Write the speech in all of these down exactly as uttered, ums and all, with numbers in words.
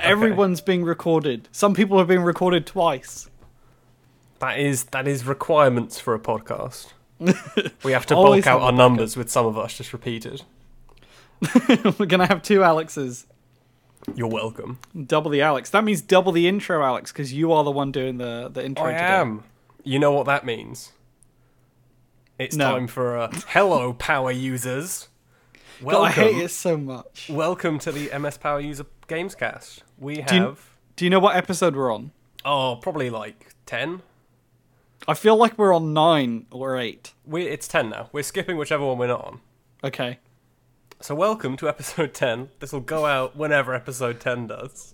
everyone's being recorded. Some people have been recorded twice. That is that is requirements for a podcast. We have to Always bulk out have our a numbers with some of us just repeated. We're gonna have two Alexes. You're welcome. Double the Alex. That means double the intro, Alex, because you are the one doing the the intro. I today. am. You know what that means? It's No. time for a hello, power users. God, Welcome. I hate it so much. Welcome to the M S Power User Gamescast. We have Do you, do you know what episode we're on? oh probably like ten. I feel like we're on nine or eight. We it's ten now. We're skipping whichever one we're not on. Okay. So welcome to episode ten. This will go out whenever episode ten does.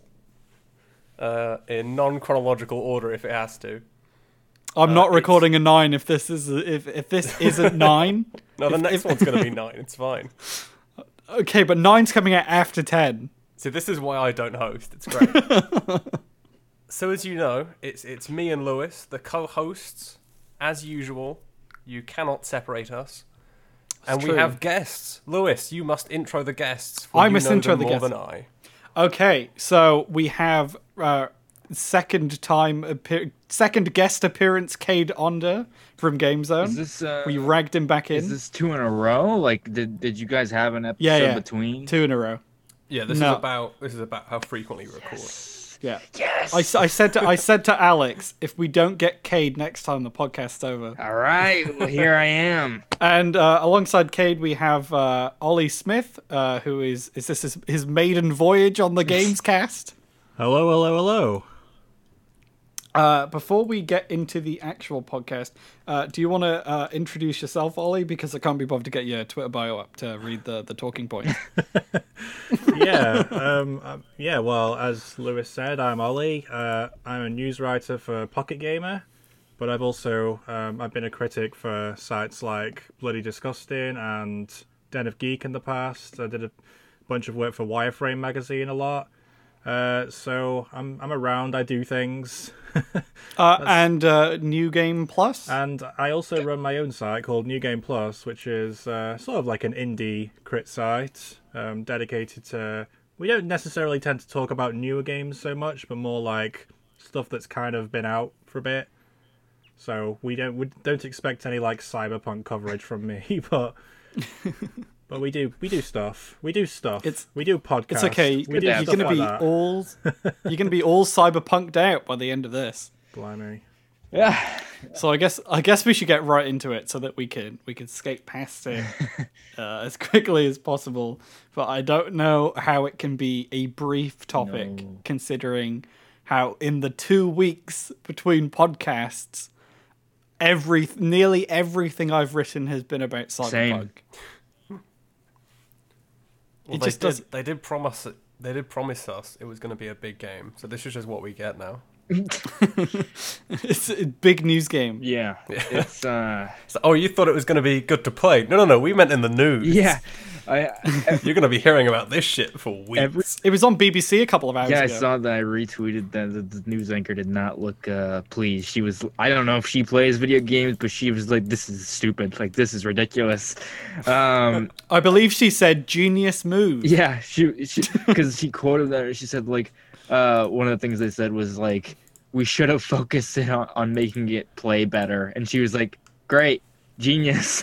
Uh, in non-chronological order if it has to. I'm Uh, not it's- recording a nine if this is if if this isn't nine. No, the If- next if- one's going to be nine. It's fine. Okay, but nine's coming out after ten. See, this is why I don't host. It's great. So as you know, it's it's me and Lewis, the co-hosts. As usual, you cannot separate us. And true. we have guests. Lewis, you must intro the guests. For I you must know intro them the more guests. than I. Okay, so we have uh, second time appear- second guest appearance, Cade Onder from Game Zone. Is this uh, we ragged him back in. is this two in a row? Like, did did you guys have an episode Yeah, yeah. between? Two in a row. Yeah, this No. is about this is about how frequently we record. Yeah. Yes. I, s- I said to I said to Alex, if we don't get Cade next time, the podcast's over. All right. Well, here I am. And uh, alongside Cade, we have uh, Ollie Smith, uh, who is is this his, his maiden voyage on the Games Cast. Hello, hello, hello. Uh, before we get into the actual podcast, uh, do you want to uh, introduce yourself, Ollie? Because I can't be bothered to get your Twitter bio up to read the, the talking points. yeah, um, um, yeah. Well, as Lewis said, I'm Ollie. Uh, I'm a news writer for Pocket Gamer, but I've also um, I've been a critic for sites like Bloody Disgusting and Den of Geek in the past. I did a bunch of work for Wireframe magazine a lot. Uh, so I'm I'm around. I do things. Uh, and uh, New Game Plus. And I also run my own site called New Game Plus, which is uh, sort of like an indie crit site um, dedicated to... We don't necessarily tend to talk about newer games so much, but more like stuff that's kind of been out for a bit. So we don't we don't expect any like cyberpunk coverage from me, but but we do we do stuff. We do stuff. It's- we do podcasts. It's okay. We You're, do you're stuff gonna like be that. all you're gonna be all cyberpunked out by the end of this. Blimey. Yeah. So I guess I guess we should get right into it so that we can we can skate past it uh, as quickly as possible. But I don't know how it can be a brief topic, No. considering how in the two weeks between podcasts, every nearly everything I've written has been about cyberpunk. Same. Well, It they just did, does- they did promise it. They did promise us it was going to be a big game. So this is just what we get now. It's a big news game. Yeah. It's uh. So, oh, you thought it was going to be good to play? No, no, no. We meant in the news. Yeah. I. I You're going to be hearing about this shit for weeks. Every- It was on B B C a couple of hours Yeah, I ago. saw that. I retweeted that the, the news anchor did not look uh, pleased. She was. I don't know if she plays video games, but she was like, "This is stupid. Like, this is ridiculous." Um, I believe she said genius move. yeah, she because she, quoted that. She said like, uh, one of the things they said was like, "We should have focused it on, on making it play better," and she was like, "Great, genius."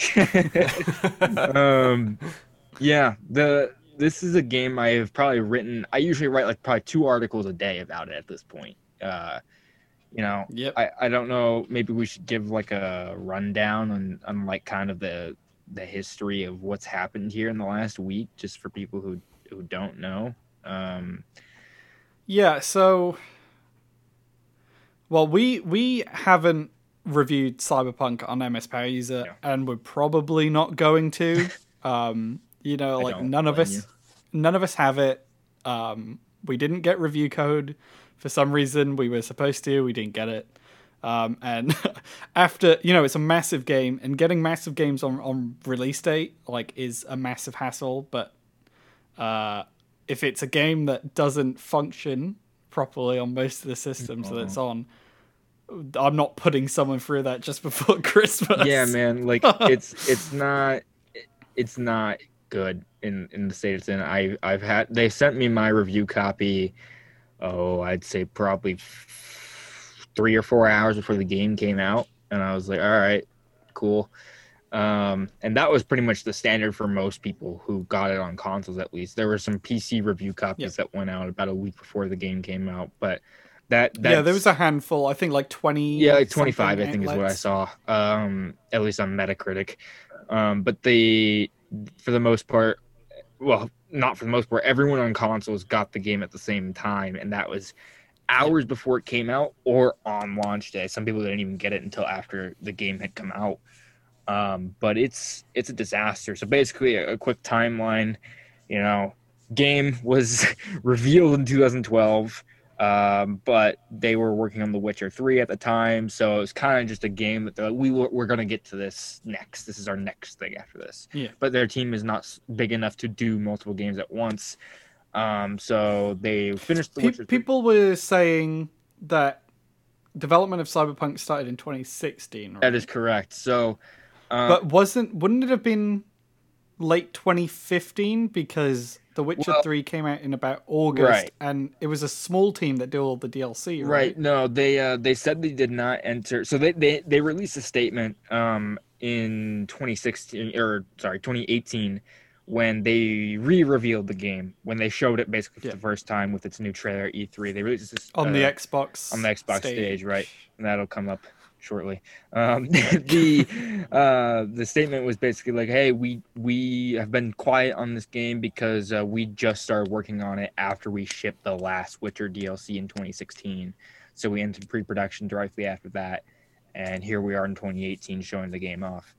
um, yeah, the. This is a game I have probably written. I usually write like probably two articles a day about it at this point. Uh, you know, Yep. I, I don't know. Maybe we should give like a rundown on, on like kind of the the history of what's happened here in the last week, just for people who who don't know. Um, Yeah, so well we we haven't reviewed Cyberpunk on M S Power User Yeah. and we're probably not going to. um you know, I like don't none of blame us you. none of us have it. Um we didn't get review code for some reason. We were supposed to, we didn't get it. Um and after, you know, it's a massive game and getting massive games on on release date like is a massive hassle, but uh if it's a game that doesn't function properly on most of the systems that it's on, I'm not putting someone through that just before Christmas. yeah, man, like it's it's not it's not good in in the state it's in. I I've had they sent me my review copy oh, I'd say probably f- three or four hours before the game came out, and I was like, all right, cool. Um, and that was pretty much the standard for most people who got it on consoles. At least there were some P C review copies Yep. that went out about a week before the game came out, but that that's, Yeah, there was a handful. I think like twenty. yeah, like twenty-five, I something think, is what I outlets. saw. Um, at least on Metacritic. Um, but they, for the most part, well, not for the most part, everyone on consoles got the game at the same time, and that was hours before it came out or on launch day. Some people didn't even get it until after the game had come out. Um, but it's it's a disaster. So basically, a, a quick timeline. You know, game was revealed in two thousand twelve. Um, but they were working on The Witcher three at the time, so it was kind of just a game that they're like, we were, we're going to get to this next. This is our next thing after this. Yeah. But their team is not s- big enough to do multiple games at once. Um, so they finished The Pe- Witcher three. people were saying that development of Cyberpunk started in twenty sixteen, right? That is correct. So, um, But wasn't wouldn't it have been late twenty fifteen because The Witcher Well- three came out in about August, Right. and it was a small team that did all the D L C, right? right. No, they uh, they said they did not enter. So they, they, they released a statement um, in twenty sixteen or sorry twenty eighteen when they re-revealed the game, when they showed it basically for Yeah. the first time with its new trailer at E three. They released this On uh, the Xbox. on the Xbox stage, right? And that'll come up shortly. Um, the uh, the statement was basically like, "Hey, we we have been quiet on this game because uh, we just started working on it after we shipped the last Witcher D L C in twenty sixteen. So we entered pre-production directly after that, and here we are in twenty eighteen showing the game off.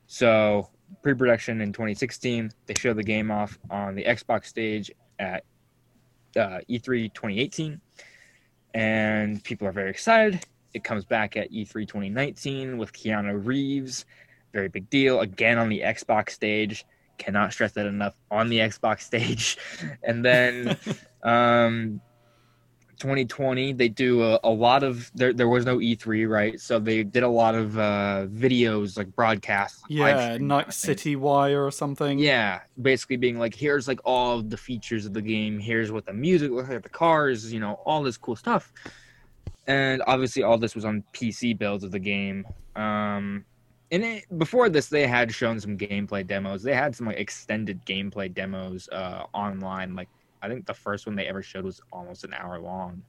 So pre-production in twenty sixteen, they show the game off on the Xbox stage at uh, E three twenty eighteen." And people are very excited. It comes back at E three twenty nineteen with Keanu Reeves. Very big deal. Again on the Xbox stage. Cannot stress that enough. On the Xbox stage. And then um, twenty twenty, they do a, a lot of... There, there was no E three, right? So they did a lot of uh, videos, like broadcasts. live Yeah, stream Night kind of things. City Wire or something. Yeah, basically being like, here's like all of the features of the game. Here's what the music looks like, the cars, you know, all this cool stuff. And obviously, all this was on P C builds of the game. Um, and it, before this, they had shown some gameplay demos. They had some like extended gameplay demos uh, online. Like I think the first one they ever showed was almost an hour long.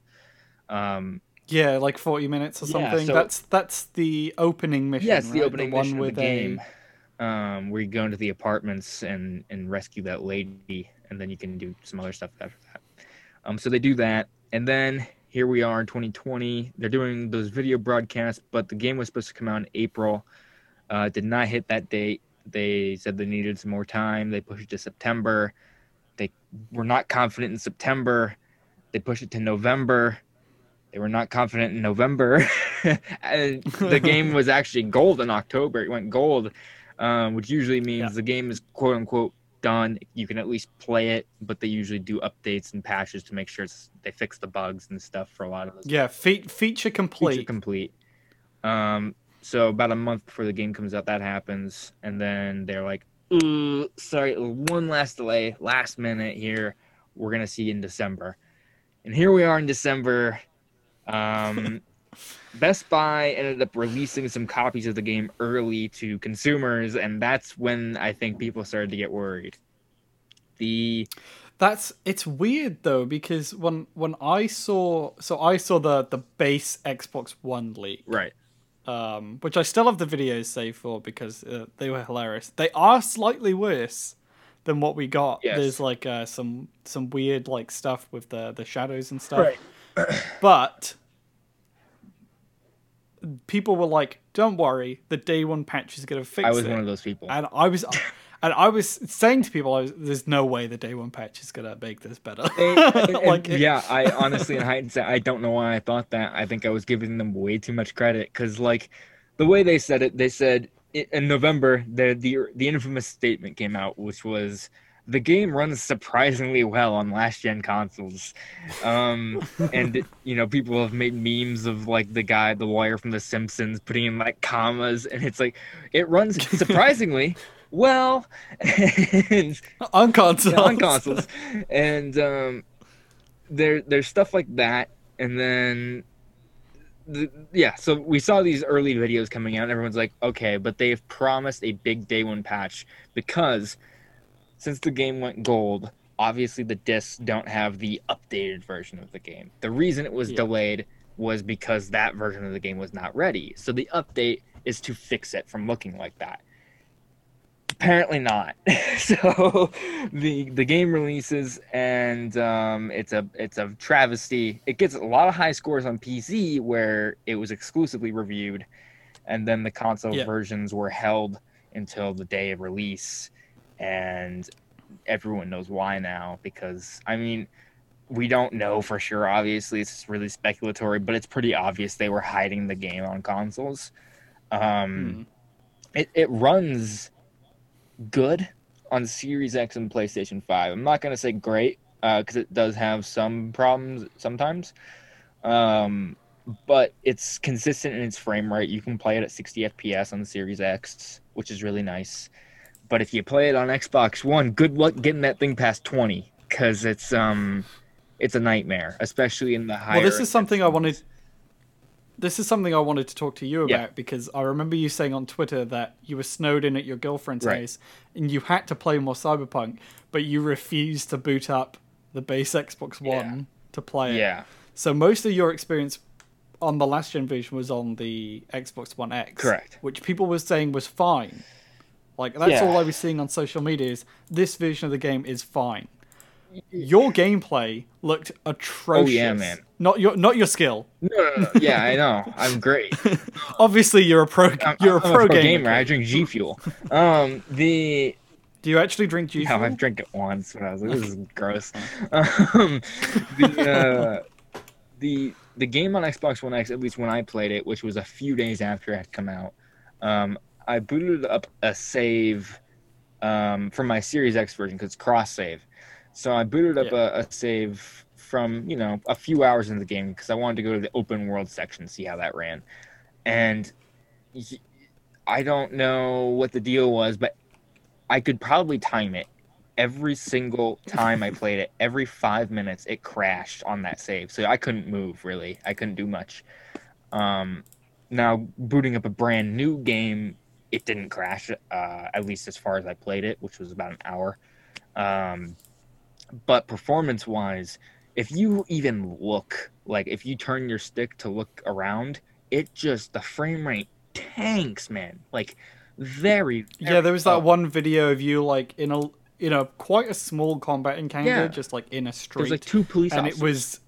Um, Yeah, like forty minutes or Yeah, something. so- that's that's the opening mission. yeah, it's the right? opening one mission of with the game. a Um, where you go into the apartments and and rescue that lady, and then you can do some other stuff after that. Um, so they do that, and then here we are in twenty twenty. They're doing those video broadcasts, but the game was supposed to come out in April. Uh, it did not hit that date. They said they needed some more time. They pushed it to September. They were not confident in September. They pushed it to November. They were not confident in November. And the game was actually gold in October. It went gold, um, which usually means Yeah. the game is quote unquote done. You can at least play it, but they usually do updates and patches to make sure it's, they fix the bugs and stuff for a lot of those. yeah fe- feature complete. Feature complete. Um, so about a month before the game comes out, that happens, and then they're like, "Ooh, sorry, one last delay, last minute here. We're gonna see you in December." And here we are in December. Um, Best Buy ended up releasing some copies of the game early to consumers, and that's when I think people started to get worried. The That's it's weird though because when when I saw so I saw the the base Xbox One leak, right, um, which I still have the videos saved for because uh, they were hilarious. They are slightly worse than what we got. Yes. There's like uh, some some weird like stuff with the the shadows and stuff. But people were like, "Don't worry, the day one patch is gonna fix I was it." one of those people. And I was, and I was saying to people, I was, "There's no way the day one patch is gonna make this better." And- and- Like, it- yeah, I honestly, in hindsight, I don't know why I thought that. I think I was giving them way too much credit because, like, the way they said it, they said i- in November the the the infamous statement came out, which was the game runs surprisingly well on last gen consoles. Um, and you know, people have made memes of like the guy, the lawyer from The Simpsons, putting in like commas, and it's like it runs surprisingly well and, on consoles. on consoles, and um, there there's stuff like that, and then the, yeah. So we saw these early videos coming out, and everyone's like, okay, but they've promised a big day one patch because since the game went gold, obviously the discs don't have the updated version of the game. The reason it was Yeah. delayed was because that version of the game was not ready. So the update is to fix it from looking like that. Apparently not. So the the game releases, and um, it's a it's a travesty. It gets a lot of high scores on P C where it was exclusively reviewed, and then the console Yeah. versions were held until the day of release, and everyone knows why now. Because I mean, we don't know for sure. Obviously, it's really speculatory, but it's pretty obvious they were hiding the game on consoles. Um, Hmm. it it runs good on Series X and PlayStation five. I'm not going to say great because it does have some problems sometimes. Um, but it's consistent in its frame rate. You can play it at sixty F P S on the Series X, which is really nice. But if you play it on Xbox One, good luck getting that thing past twenty because it's um it's a nightmare, especially in the higher. Well, this is something I intense wanted. This is something I wanted to talk to you about Yeah. because I remember you saying on Twitter that you were snowed in at your girlfriend's Right. house and you had to play more Cyberpunk, but you refused to boot up the base Xbox Yeah. One to play it. Yeah, So most of your experience on the last gen version was on the Xbox One X, Correct. which people were saying was fine. Like that's Yeah. all I was seeing on social media is this version of the game is fine. Your gameplay looked atrocious. Oh, yeah, man. Not your not your skill. no, no, no. Yeah, I know. I'm great. Obviously, you're a pro. I'm, You're a I'm pro, a pro gamer. gamer. I drink G Fuel. Um, the Do you actually drink G No, Fuel? I've drank it once when I was like, this is gross. Um, the, uh, the the game on Xbox One X, at least when I played it, which was a few days after it had come out, um, I booted up a save um, from my Series X version because it's cross save. So I booted up Yeah. a, a save from, you know, a few hours into the game because I wanted to go to the open world section and see how that ran. And y- I don't know what the deal was, but I could probably time it. Every single time I played it, every five minutes, it crashed on that save. So I couldn't move, really. I couldn't do much. Um, now, booting up a brand new game, it didn't crash, uh, at least as far as I played it, which was about an hour. Um, but performance-wise, if you even look, like if you turn your stick to look around, it just, the frame rate tanks, man. Like, very, very Yeah, there was that low. one video of you like in a in a quite a small combat encounter, Yeah. just like in a There's street, like two police and officers.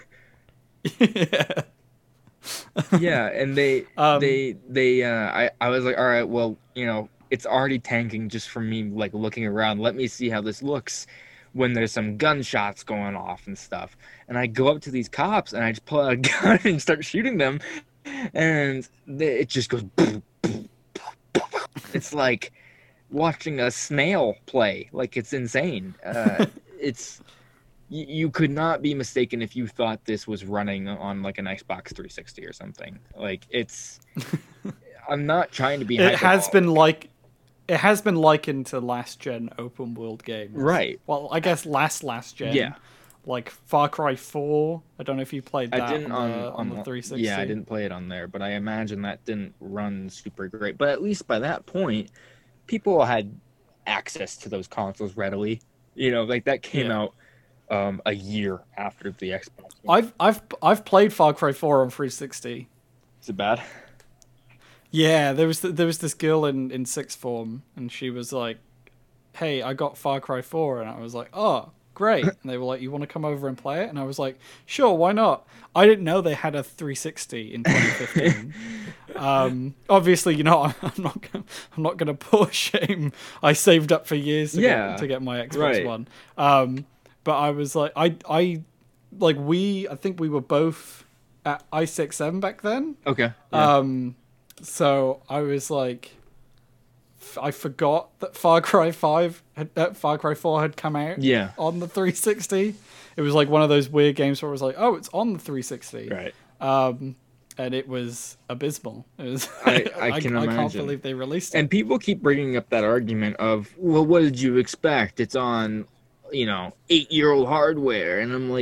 it was. yeah. Yeah, and they Um, they they uh I, I was like, all right, well, you know, it's already tanking just from me like looking around. Let me see how this looks when there's some gunshots going off and stuff. And I go up to these cops and I just pull out a gun and start shooting them, and they, it just goes boom, boom, boom, boom. It's like watching a snail play. Like, it's insane. Uh it's you, you could not be mistaken if you thought this was running on like an Xbox three sixty or something. Like, it's I'm not trying to be It has hyperbolic. been like it has been likened to last gen open world games. Right. Well, I guess last last gen. Yeah. Like Far Cry four. I don't know if you played that I didn't on, on, the, on the three sixty. Yeah, I didn't play it on there, but I imagine that didn't run super great. But at least by that point, people had access to those consoles readily. You know, like that came Yeah. out um, a year after the Xbox. I've I've I've played Far Cry four on three sixty. Is it bad? Yeah, there was th- there was this girl in, in sixth form, and she was like, "Hey, I got Far Cry four," and I was like, "Oh, great!" And they were like, "You want to come over and play it?" And I was like, "Sure, why not?" I didn't know they had a three sixty in twenty fifteen. um, obviously, you know, I'm, I'm not gonna, I'm not going to pour shame. I saved up for years to Yeah, get to get my Xbox right. One. Um, but I was like, I I like we I think we were both at i six seven back then. Okay. Yeah. Um, so I was like, f- I forgot that Far Cry five, had, uh, Far Cry four had come out yeah. on the three sixty. It was like one of those weird games where it was like, oh, it's on the three sixty. Right. Um, and it was abysmal. It was. I- I can I can't imagine. believe they released it. And people keep bringing up that argument of, well, what did you expect? It's on, you know, eight-year-old hardware. And I'm like,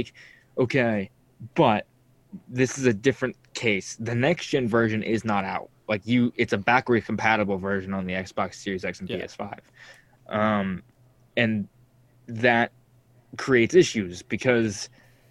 okay, but this is a different case. The next gen version is not out. Like you, it's a backward compatible version on the Xbox Series X and Yeah. P S five, um, and that creates issues because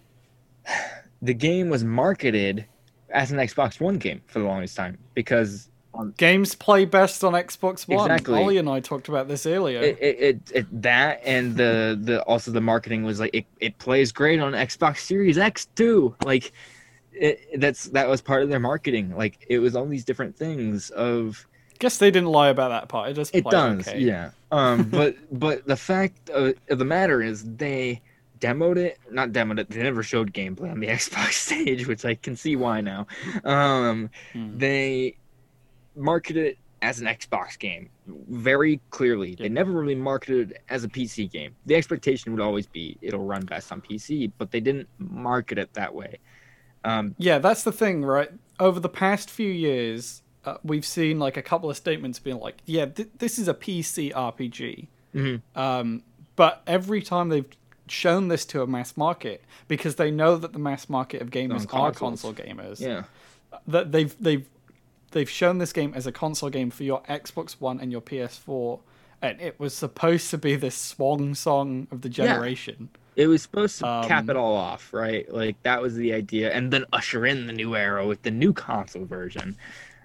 the game was marketed as an Xbox One game for the longest time because on Games play best on Xbox One. Exactly. Ollie and I talked about this earlier. it, it, it, it that and the the also the marketing was like it, it plays great on Xbox Series X too. Like it, that's that was part of their marketing. Like it was all these different things of Guess they didn't lie about that part. It does it play does, okay. yeah. Um, but but the fact of, of the matter is they demoed it, not demoed it. They never showed gameplay on the Xbox stage, which I can see why now. Um, Hmm. They marketed it as an Xbox game very clearly. They Yeah. never really marketed it as a P C game. The expectation would always be it'll run best on P C, but they didn't market it that way. Um, Yeah, that's the thing, right? Over the past few years, uh, we've seen like a couple of statements being like, "Yeah, th- this is a P C R P G," mhm. um, but every time they've shown this to a mass market, because they know that the mass market of gamers On are consoles. console gamers, Yeah, that they've they've they've shown this game as a console game for your Xbox One and your P S four, and it was supposed to be this swan song of the generation. it was supposed to Um, cap it all off, right? Like that was the idea, and then usher in the new era with the new console version.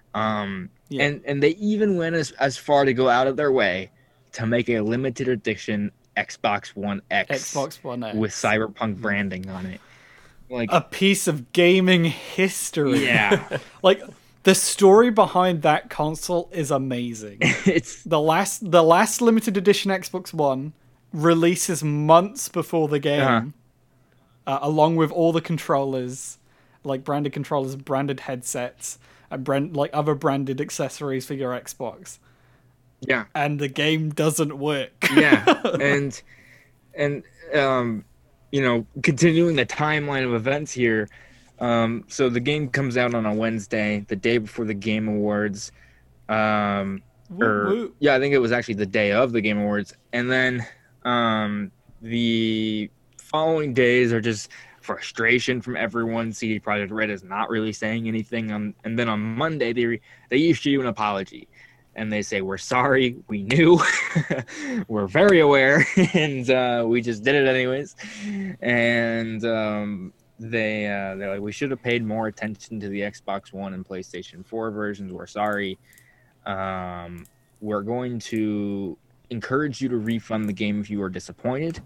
Um, Yeah. and and they even went as as far to go out of their way to make a limited edition Xbox One X Xbox One X with Cyberpunk branding on it. Like a piece of gaming history. yeah, Like the story behind that console is amazing. it's the last the last limited edition Xbox One releases months before the game, Uh-huh. uh, along with all the controllers, like branded controllers, branded headsets, and brand like other branded accessories for your Xbox. yeah. And the game doesn't work. yeah and and um you know continuing the timeline of events here, um so the game comes out on a Wednesday, the day before the Game Awards, um Woo or woo. yeah, I think it was actually the day of the Game Awards, and then um the following days are just frustration from everyone. C D Projekt Red is not really saying anything on, and then on Monday they they issue an apology and they say, we're sorry, we knew, we're very aware, and uh, we just did it anyways. And um, they uh, they're like, we should have paid more attention to the Xbox One and PlayStation four versions. We're sorry. Um, we're going to encourage you to refund the game if you are disappointed.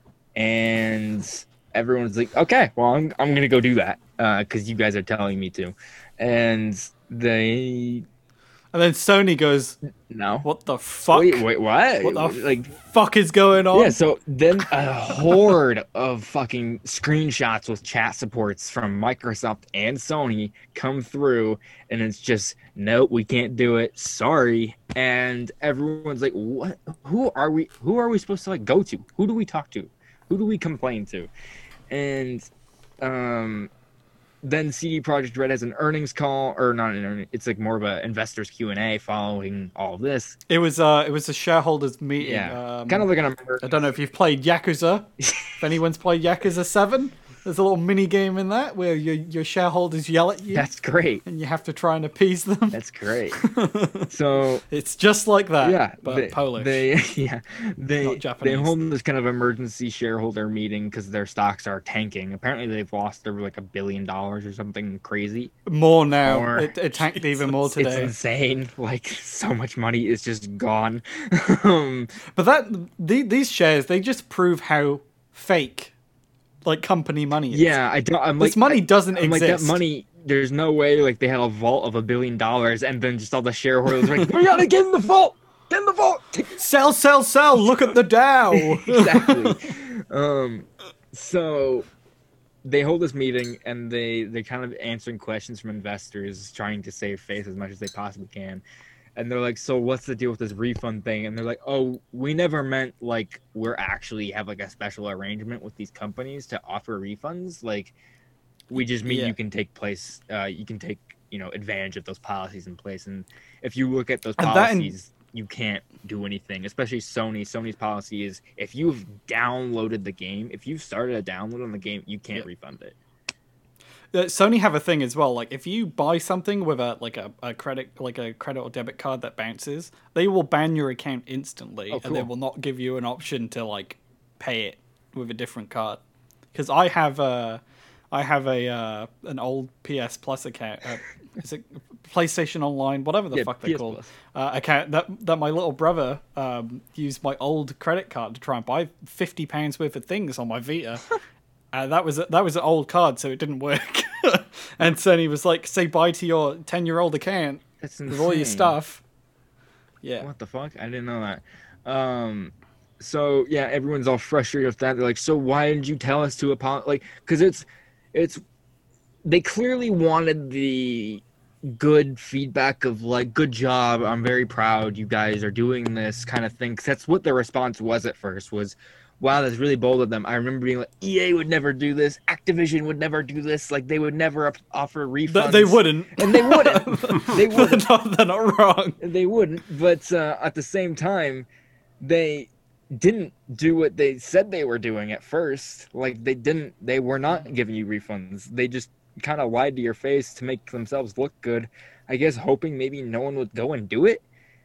And everyone's like, okay, well, I'm I'm gonna go do that because you guys are telling me to. And they And then Sony goes, no. "What the fuck? Wait, wait, what? What the like, fuck is going on?" yeah. So then a horde of fucking screenshots with chat supports from Microsoft and Sony come through, and it's just, nope, we can't do it. Sorry. And everyone's like, what? Who are we? Who are we supposed to like go to? Who do we talk to? Who do we complain to? And um. Then C D Projekt Red has an earnings call, or not an earnings, it's like more of a investors Q and A following all of this. It was uh, it was a shareholders meeting. Yeah, Um, kind of like an I American. don't know if you've played Yakuza. If anyone's played Yakuza seven, there's a little mini game in that where your your shareholders yell at you That's great. and you have to try and appease them. That's great. So It's just like that, yeah, but they, Polish. They yeah they Not they Japanese. hold this kind of emergency shareholder meeting because their stocks are tanking. Apparently, they've lost over like a billion dollars or something crazy. More now. More. It, it tanked even more It's today. insane. Like so much money is just gone. um, But that the, these shares, they just prove how fake, like, company money is. Yeah, I don't. I'm like, This money I- doesn't I'm like, that exist. money. There's no way. Like they had a vault of a billion dollars, and then just all the shareholders were like, we gotta get in the vault. Get in the vault. Sell, sell, sell. Look at the Dow. Exactly. um, so they hold this meeting, and they they kind of answering questions from investors, trying to save face as much as they possibly can. And they're like, so what's the deal with this refund thing? And they're like, oh, we never meant like we're actually have like a special arrangement with these companies to offer refunds. Like, we just mean Yeah. you can take place, uh, you can take, you know, advantage of those policies in place. And if you look at those And that in- policies, you can't do anything. Especially Sony. Sony's policy is if you've downloaded the game, if you've started a download on the game, you can't Yeah. refund it. Uh, Sony have a thing as well. Like if you buy something with a like a, a credit like a credit or debit card that bounces, they will ban your account instantly, Oh, and they cool. will not give you an option to like pay it with a different card. Because I have a I have a uh, an old P S Plus account. Uh, is it PlayStation Online? Whatever the Yeah, fuck P they're S called. Plus. Uh, account that that my little brother um, used my old credit card to try and buy fifty pounds worth of things on my Vita. Uh, that was a, that was an old card, so it didn't work. And Sony was like, "Say bye to your ten-year-old account That's with all your insane. stuff." Yeah, What the fuck? I didn't know that. Um, so yeah, everyone's all frustrated with that. They're like, "So why did you tell us to apologize?" Like, because it's, it's, they clearly wanted the good feedback of like, "Good job, I'm very proud you guys are doing this," kind of thing. 'Cause that's what their response was at first. Was, "Wow, that's really bold of them." I remember being like, "E A would never do this. Activision would never do this. Like, they would never op- offer refunds." Th- they wouldn't. and they wouldn't. They they're, wouldn't. not, they're not wrong. They wouldn't, but uh, at the same time, they didn't do what they said they were doing at first. Like they didn't, they were not giving you refunds. They just kind of lied to your face to make themselves look good. I guess hoping maybe no one would go and do it.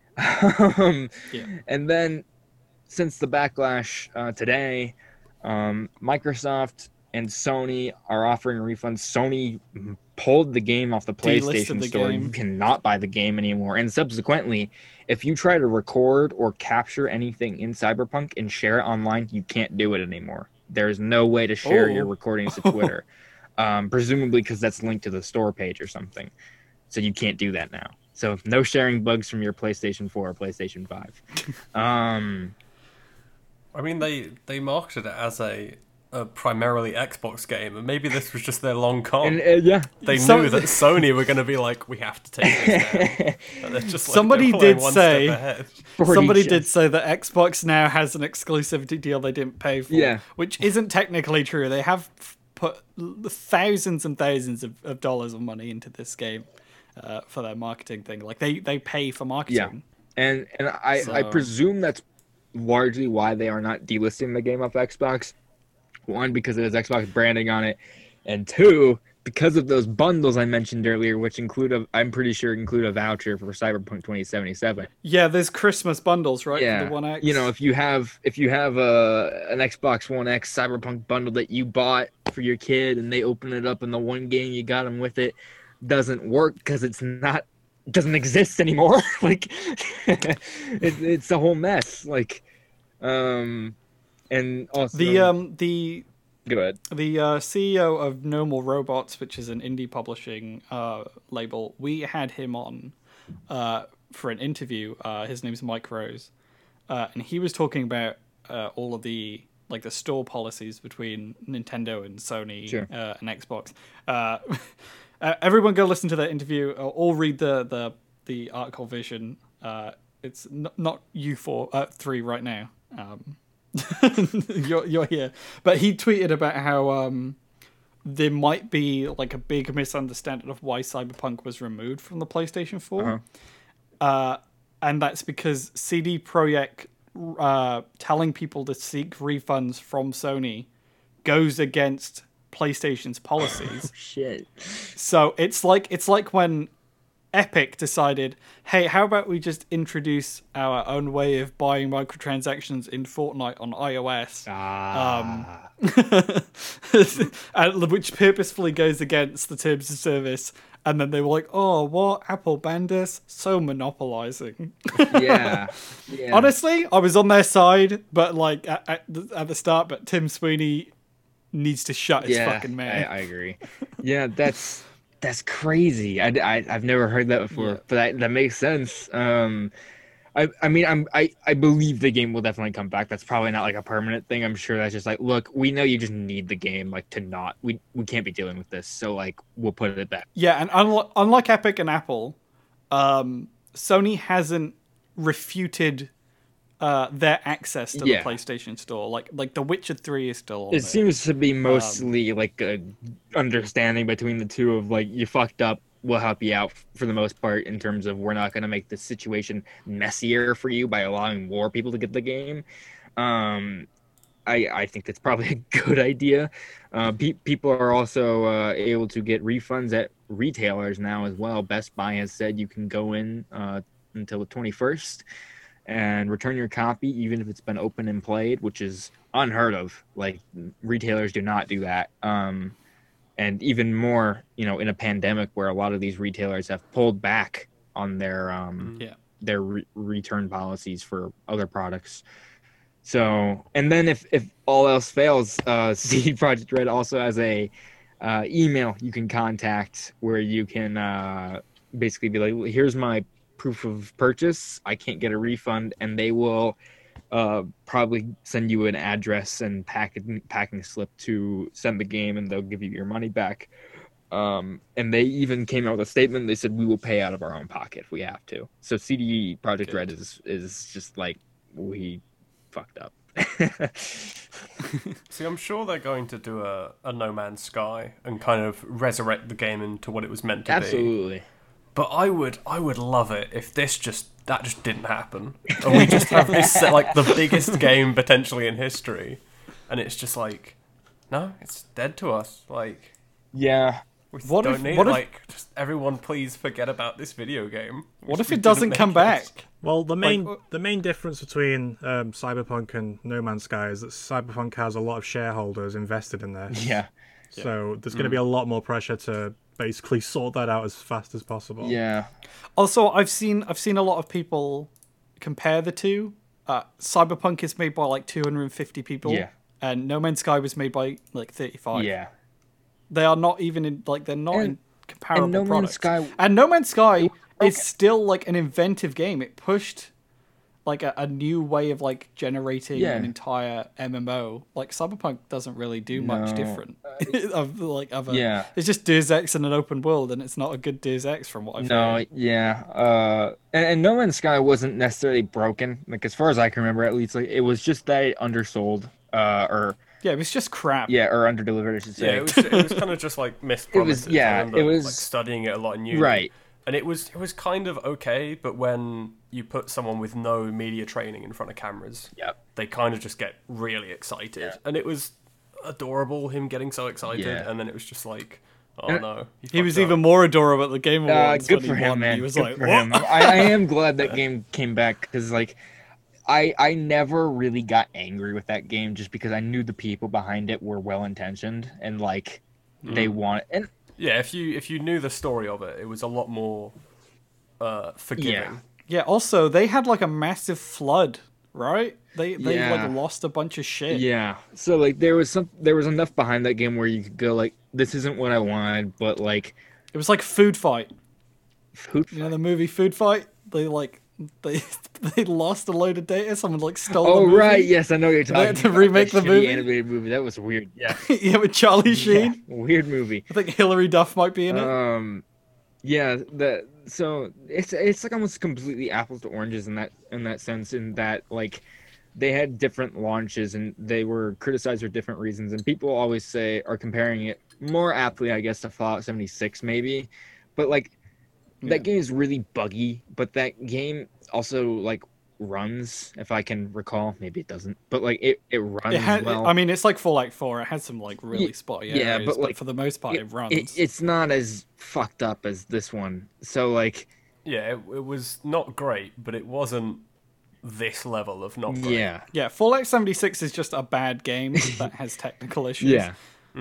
um, Yeah. And then since the backlash uh, today, um, Microsoft and Sony are offering refunds. Sony pulled the game off the Delisted PlayStation the Store. game. You cannot buy the game anymore. And subsequently, if you try to record or capture anything in Cyberpunk and share it online, you can't do it anymore. There's no way to share Oh. your recordings to Twitter, um, presumably because that's linked to the store page or something. So you can't do that now. So no sharing bugs from your PlayStation four or PlayStation five. Um, I mean, they they marketed it as a, a primarily Xbox game, and maybe this was just their long con. and uh, yeah, They Some- knew that Sony were going to be like, we have to take this down. And they're just like, Somebody they're playing did one say- step ahead. forty Somebody shots. did say that Xbox now has an exclusivity deal they didn't pay for, Yeah. which isn't technically true. They have f- put l- thousands and thousands of, of dollars of money into this game uh, for their marketing thing. Like they, they pay for marketing. And and I, I So- presume that's largely why they are not delisting the game off Xbox. One, because it has Xbox branding on it, and two, because of those bundles I mentioned earlier, which include a, I'm pretty sure include a voucher for Cyberpunk twenty seventy-seven. Yeah, there's Christmas bundles, right? Yeah, For the One X. you know, if you have if you have a an Xbox One X Cyberpunk bundle that you bought for your kid, and they open it up and the one game you got them with it doesn't work because it's not doesn't exist anymore. Like it, it's a whole mess. Like, um, and also the um the go ahead. the uh, C E O of No More Robots, which is an indie publishing uh, label, we had him on uh, for an interview. Uh, his name's Mike Rose, uh, and he was talking about uh, all of the like the store policies between Nintendo and Sony Sure. uh, and Xbox. Uh, uh, everyone, go listen to that interview or, or read the the the article Vision. Uh, it's n- not U four uh, three right now. Um, you're you're here, but he tweeted about how um, there might be like a big misunderstanding of why Cyberpunk was removed from the PlayStation four, Uh-huh. uh, and that's because C D Projekt uh, telling people to seek refunds from Sony goes against PlayStation's policies. Shit. So it's like it's like when Epic decided, hey, how about we just introduce our own way of buying microtransactions in Fortnite on iOS, Ah. and, which purposefully goes against the terms of service. And then they were like, oh, what? Apple banned us? So monopolizing. yeah. yeah. Honestly, I was on their side, but like at, at, the, at the start, but Tim Sweeney needs to shut his yeah, fucking I, mouth. I agree. Yeah, that's that's crazy. I, I have never heard that before, Yeah. but that, that makes sense. Um, I I mean I'm I I believe the game will definitely come back. That's probably not like a permanent thing. I'm sure that's just like, look, we know you just need the game like to not we we can't be dealing with this, so like we'll put it back. Yeah, and unlike, unlike Epic and Apple, um, Sony hasn't refuted uh, their access to Yeah. the PlayStation Store. Like, like The Witcher three is still on It there. seems to be mostly like a understanding between the two of like you fucked up, we'll help you out for the most part in terms of we're not going to make the situation messier for you by allowing more people to get the game. Um, I, I think that's probably a good idea. Uh, pe- people are also uh, able to get refunds at retailers now as well. Best Buy has said you can go in uh, until the twenty-first and return your copy, even if it's been open and played, which is unheard of. Like, retailers do not do that. Um, and even more, you know, in a pandemic where a lot of these retailers have pulled back on their um, Yeah. their re- return policies for other products. So, and then if, if all else fails, uh, C D Projekt Red also has a uh, email you can contact where you can uh, basically be like, here's my proof of purchase. I can't get a refund, and they will uh, probably send you an address and packing packing slip to send the game, and they'll give you your money back. Um, and they even came out with a statement. They said we will pay out of our own pocket if we have to. So C D Projekt Good. Red is is just like we fucked up. See, I'm sure they're going to do a, a No Man's Sky and kind of resurrect the game into what it was meant to be. Absolutely. But I would, I would love it if this just that just didn't happen, and we just have this set, like the biggest game potentially in history, and it's just like, no, it's dead to us. Like, Yeah. we What don't if- need what it. if- Like, just everyone, please forget about this video game. What which if we it doesn't didn't come make back? it. Well, the main Like, uh, the main difference between um, Cyberpunk and No Man's Sky is that Cyberpunk has a lot of shareholders invested in this. Yeah. So there's going to be a lot more pressure to basically sort that out as fast as possible. Yeah. Also, I've seen I've seen a lot of people compare the two. Uh, Cyberpunk is made by like two hundred fifty people, Yeah. and No Man's Sky was made by like thirty-five. Yeah. They are not even in like they're not And- in comparable and No Man's products. Sky- and No Man's Sky was is broken. still like an inventive game. It pushed like a, a new way of like generating Yeah. an entire M M O. Like Cyberpunk doesn't really do much No. different. of like other, Yeah. it's just Deus Ex in an open world, and it's not a good Deus Ex from what I've No, heard. yeah. Uh, and, and No Man's Sky wasn't necessarily broken. Like, as far as I can remember, at least, like, it was just that it undersold, uh, or, Yeah, it was just crap. yeah, or underdelivered, I should say. Yeah, it was, it was kind of just like missed It was- promises. yeah, I remember, it was- like studying it a lot in uni. Right. And it was it was kind of okay, but when you put someone with no media training in front of cameras, Yep. they kind of just get really excited. And it was adorable, him getting so excited, Yeah. and then it was just like, oh And- no. He was fucked up. even more adorable at the Game Uh, Awards. good when for he him, won. man. He was Good like, for "What?" him. I, I am glad that game came back because, like, I I never really got angry with that game just because I knew the people behind it were well intentioned and like they want and Yeah, if you if you knew the story of it, it was a lot more uh, forgiving. Yeah. Yeah. Also, they had like a massive flood, right? They they Yeah. like lost a bunch of shit. yeah. So like there was some there was enough behind that game where you could go like this isn't what I wanted, but like It was like Food Fight. food. You know the movie Food Fight? They like they they lost a load of data. Someone like stole. Oh the movie. right, yes, I know what you're talking had to about. remake That the shitty movie? animated movie. That was weird. Yeah. yeah, with Charlie Sheen. Yeah, weird movie. I think Hilary Duff might be in it. Um, yeah, the so it's it's like almost completely apples to oranges in that in that sense, in that like they had different launches and they were criticized for different reasons, and people always say are comparing it more aptly, I guess, to Fallout seventy-six maybe, but like Yeah. that game is really buggy, but that game also like runs, if I can recall, maybe it doesn't, but like it it runs It had, well. I mean, it's like Fallout four. It had some like really Ye- spotty yeah, areas, but, but, like, for the most part, it, it, runs. it- it's not as fucked up as this one. So like, Yeah, it, it was not great, but it wasn't this level of not great. yeah, yeah, Fallout seventy-six is just a bad game that has technical issues. yeah.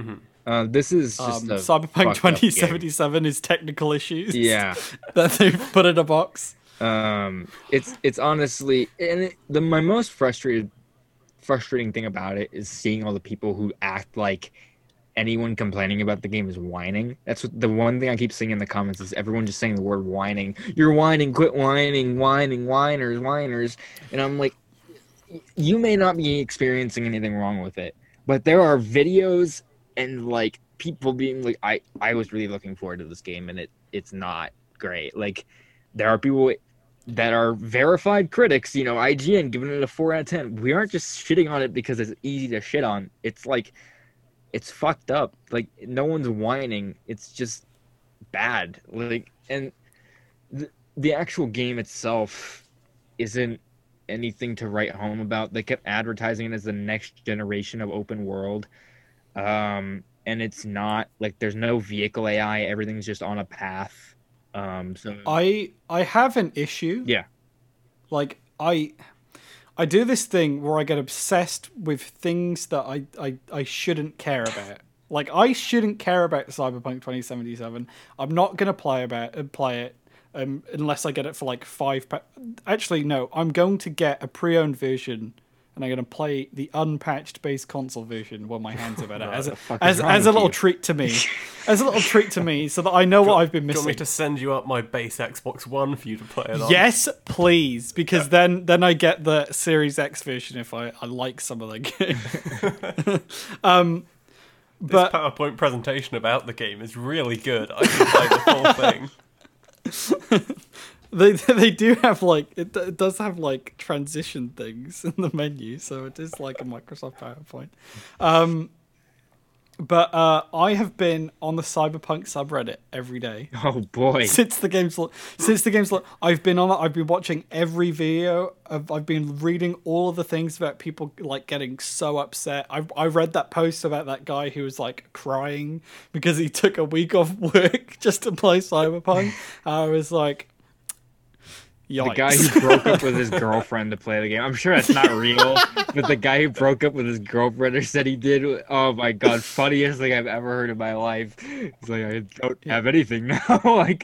Uh, this is just Um, a Cyberpunk fucked up twenty game. seventy-seven is technical issues. Yeah. that they've put in a box. Um, it's it's honestly, and it, the my most frustrated frustrating thing about it is seeing all the people who act like anyone complaining about the game is whining. That's what, the one thing I keep seeing in the comments is everyone just saying the word whining. You're whining, quit whining, whining, whiners, whiners. And I'm like, y- you may not be experiencing anything wrong with it, but there are videos and like people being like, I, I was really looking forward to this game and it, it's not great. Like there are people that are verified critics, you know, I G N giving it a four out of ten. We aren't just shitting on it because it's easy to shit on. It's like, it's fucked up. Like no one's whining. It's just bad. Like, and the, the actual game itself isn't anything to write home about. They kept advertising it as the next generation of open world. Um, and it's not. Like, there's no vehicle A I. Everything's just on a path. Um, so I I have an issue. yeah, Like I I do this thing where I get obsessed with things that I I, I shouldn't care about. Like I shouldn't care about Cyberpunk twenty seventy-seven. I'm not gonna play about uh, play it um, unless I get it for like five. Pa- Actually, no. I'm going to get a pre-owned version, and I'm gonna play the unpatched base console version when my hands are better, as a, fuck is as wrong as a with little you? treat to me, as a little treat to me, so that I know what I've been Do you want missing. me to send you up my base Xbox One for you to play it on? Yes, please, because then then I get the Series X version if I, I like some of the game. um, This but PowerPoint presentation about the game is really good. I can play the full thing. they they do have like it, it does have like transition things in the menu, so it is like a Microsoft PowerPoint. Um, but uh, I have been on the Cyberpunk subreddit every day. oh boy, Since the game's lo- since the game's lo- I've been on it. I've been watching every video. I've, I've been reading all of the things about people like getting so upset. I I read that post about that guy who was like crying because he took a week off work just to play Cyberpunk. I was like, yikes. the guy who broke up with his girlfriend to play the game. I'm sure that's not real, but the guy who broke up with his girlfriend or said he did. Oh my god, funniest thing I've ever heard in my life. It's like I don't have anything now. like,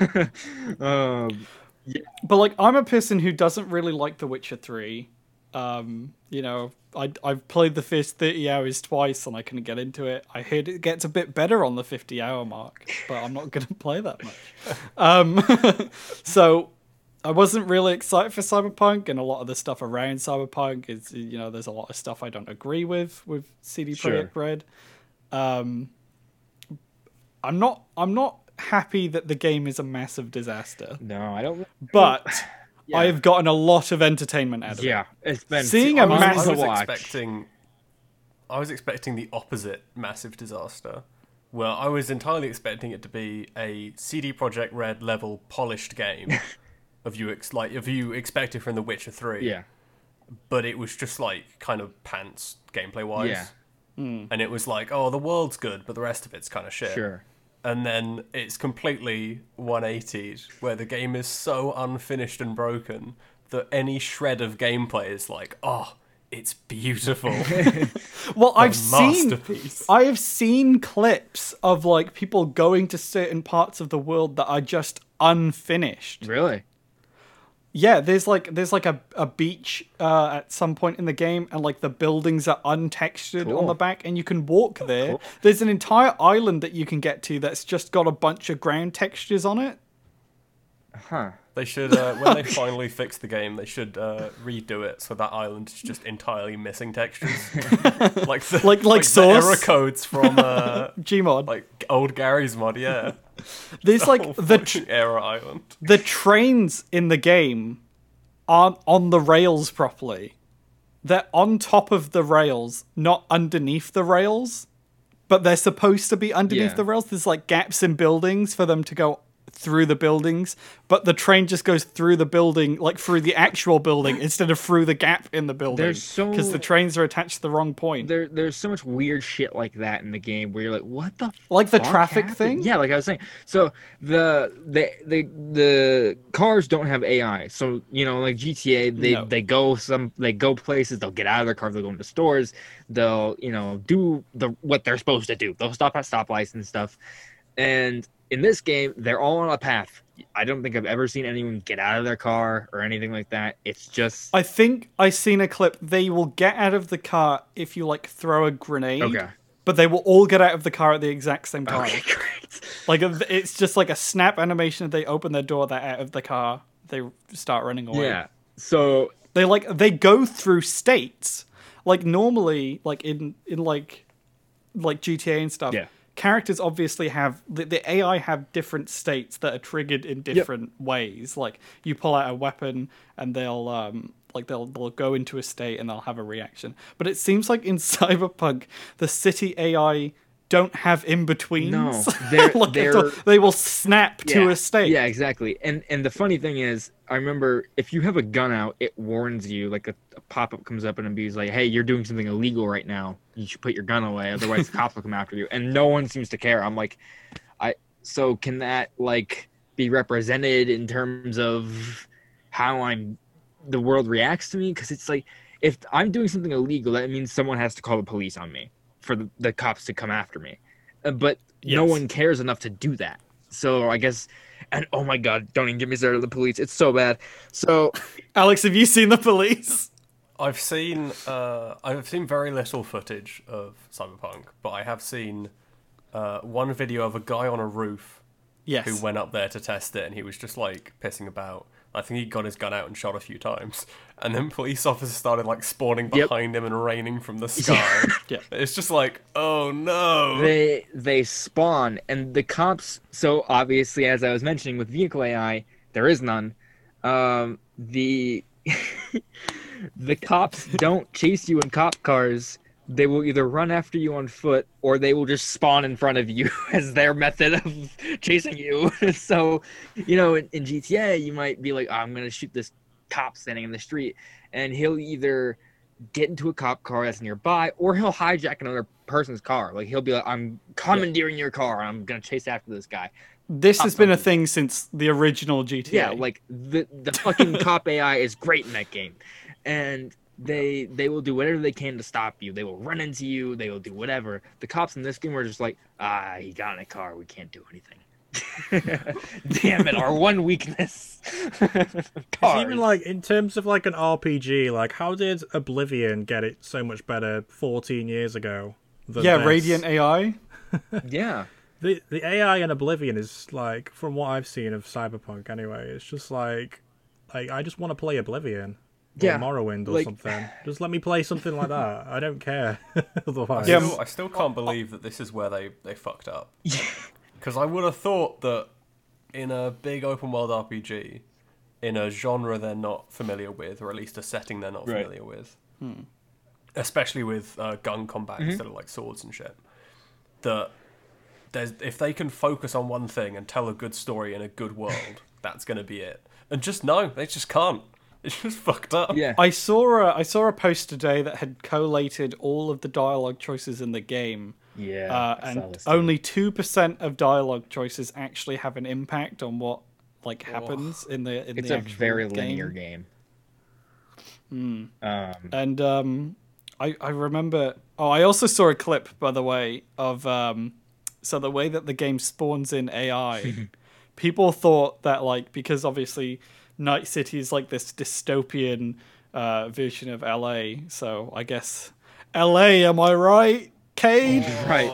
um, But like, I'm a person who doesn't really like The Witcher three. Um, you know, I I've played the first thirty hours twice and I couldn't get into it. I heard it gets a bit better on the fifty hour mark, but I'm not going to play that much. Um, so I wasn't really excited for Cyberpunk, and a lot of the stuff around Cyberpunk is, you know, there's a lot of stuff I don't agree with with C D Sure. Projekt Red. Um, I'm not I'm not happy that the game is a massive disaster, no, I don't. but Yeah. I have gotten a lot of entertainment out of it. Yeah, it's been Seeing I a was- massive- to I was watch. expecting, I was expecting the opposite massive disaster. Well, I was entirely expecting it to be a C D Projekt Red level polished game of you ex- like of you expected from The Witcher three. Yeah, But it was just like kind of pants gameplay wise. Yeah. And it was like, oh, the world's good, but the rest of it's kind of shit. sure. And then it's completely one eightied, where the game is so unfinished and broken that any shred of gameplay is like, oh, it's beautiful. Well, I've seen masterpiece. I have seen clips of like people going to certain parts of the world that are just unfinished. Really? Yeah, there's like there's like a, a beach uh, at some point in the game, and like the buildings are untextured on Cool. the back, and you can walk there. Cool. There's an entire island that you can get to that's just got a bunch of ground textures on it. Huh. They should, uh, when they finally fix the game, they should uh, redo it so that island is just entirely missing textures. like the, Like- like the Source? error codes from uh, Gmod. like old Gary's mod, yeah. There's like Whole the fucking error island. the trains in the game aren't on the rails properly. They're on top of the rails, not underneath the rails. But they're supposed to be underneath Yeah. the rails. There's like gaps in buildings for them to go through the buildings, but the train just goes through the building, like through the actual building, instead of through the gap in the building. There's so- because the trains are attached to the wrong point. There, there's so much weird shit like that in the game where you're like, what the Like the fuck traffic happened? thing? Yeah, like I was saying. So the the the the cars don't have A I. So you know, like G T A, they No. they go some they go places. They'll get out of their car. They'll go into stores. They'll you know do the what they're supposed to do. They'll stop at stoplights and stuff. And in this game, they're all on a path. I don't think I've ever seen anyone get out of their car or anything like that. It's just I think I seen a clip. They will get out of the car if you like throw a grenade. okay. But they will all get out of the car at the exact same time. Okay, great. Like it's just like a snap animation. They open their door, they're out of the car. They start running away. Yeah. So They like they go through states. Like normally, like in in like like G T A and stuff. Yeah. Characters obviously have the, the A I have different states that are triggered in different ways. Like you pull out a weapon and they'll um like they'll they'll go into a state and they'll have a reaction. But it seems like in Cyberpunk, the city A I don't have in betweens. No, they're- like, they're- they will snap to a state. Yeah, exactly. And and the funny thing is, I remember if you have a gun out, it warns you. Like a, a pop up comes up and it's like, "Hey, you're doing something illegal right now. You should put your gun away, otherwise the cops will come after you." And no one seems to care. I'm like, I so can that like be represented in terms of how I'm the world reacts to me? Because it's like if I'm doing something illegal, that means someone has to call the police on me for the, the cops to come after me. Uh, but no Yes. one cares enough to do that. So I guess, and oh my god, don't even get me started on the police. It's so bad. So Alex, have you seen the police? I've seen uh, I've seen very little footage of Cyberpunk, but I have seen uh, one video of a guy on a roof Yes. who went up there to test it, and he was just like pissing about. I think he got his gun out and shot a few times, and then police officers started like spawning Yep. behind him and raining from the sky. Yeah. It's just like, oh no. they they spawn, and the cops. So obviously, as I was mentioning with vehicle A I, there is none. Um, the the cops don't chase you in cop cars. They will either run after you on foot or they will just spawn in front of you as their method of chasing you. So, you know, in, in G T A, you might be like, oh, I'm going to shoot this cop standing in the street. And he'll either get into a cop car that's nearby or he'll hijack another person's car. Like, he'll be like, I'm commandeering your car. And I'm going to chase after this guy. This has been a Awesome. thing since the original G T A. Yeah, like the the fucking cop A I is great in that game, and they they will do whatever they can to stop you. They will run into you. They will do whatever. The cops in this game were just like, ah, he got in a car. We can't do anything. Damn it, our one weakness. It's Cars. even like in terms of like an R P G, like how did Oblivion get it so much better fourteen years ago? than yeah, this? Radiant A I. yeah, The the A I in Oblivion is like, from what I've seen of Cyberpunk anyway, it's just like, like I just want to play Oblivion. Or Yeah, Morrowind or like- something. Just let me play something like that. I don't care. Otherwise, I Yeah, still, I still can't believe that this is where they, they fucked up. Because I would have thought that in a big open world R P G, in a genre they're not familiar with, or at least a setting they're not Right. familiar with, especially with uh, gun combat Mm-hmm. instead of like swords and shit, that there's if they can focus on one thing and tell a good story in a good world, that's going to be it. And just no, they just can't. It's just fucked up. yeah. I saw a I saw a post today that had collated all of the dialogue choices in the game, yeah. uh, I saw and this too. only two percent of dialogue choices actually have an impact on what like happens in the in It's the a actual very game. linear game. Um, And um, I I remember. Oh, I also saw a clip, by the way, of um, so the way that the game spawns in A I. People thought that like because obviously Night City is like this dystopian uh, version of L A. So I guess L A. Am I right, Cade? right.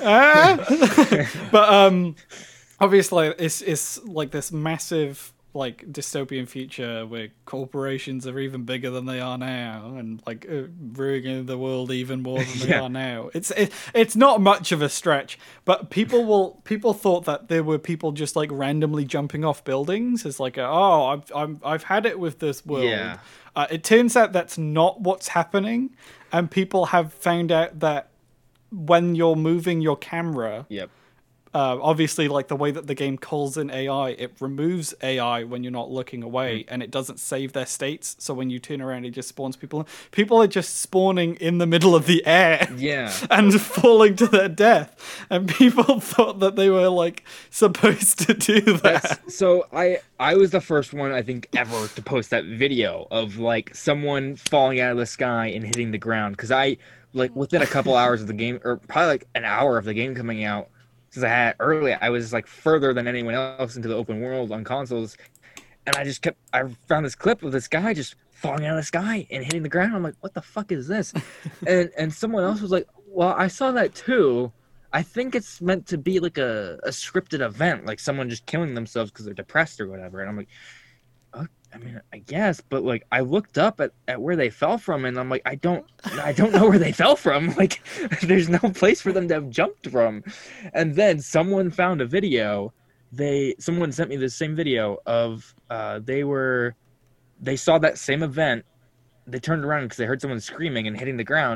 Ah? But um, obviously it's it's like this massive like dystopian future where corporations are even bigger than they are now, and like uh, ruining the world even more than they Yeah. are now. It's it, it's not much of a stretch, but people will people thought that there were people just like randomly jumping off buildings as like a, oh I've I'm, I've had it with this world. Yeah. Uh, it turns out that's not what's happening, and people have found out that when you're moving your camera, Yep. uh, obviously, like the way that the game calls in A I, it removes A I when you're not looking away, and it doesn't save their states. So when you turn around, it just spawns people. People are just spawning in the middle of the air Yeah. and falling to their death. And people thought that they were like supposed to do that. That's, so I I was the first one I think ever to post that video of like someone falling out of the sky and hitting the ground because I like within a couple hours of the game or probably like an hour of the game coming out since I had it early I was like further than anyone else into the open world on consoles and I just kept I found this clip of this guy just falling out of the sky and hitting the ground. I'm like, what the fuck is this? and and someone else was like, well, I saw that too. I think it's meant to be like a, a scripted event, like someone just killing themselves because they're depressed or whatever. And I'm like, oh, I mean, I guess, but like I looked up at, at where they fell from, and I'm like, I don't, I don't know where they fell from. Like, there's no place for them to have jumped from. And then someone found a video. They, someone sent me the same video of, uh, they were, they saw that same event. They turned around because they heard someone screaming and hitting the ground.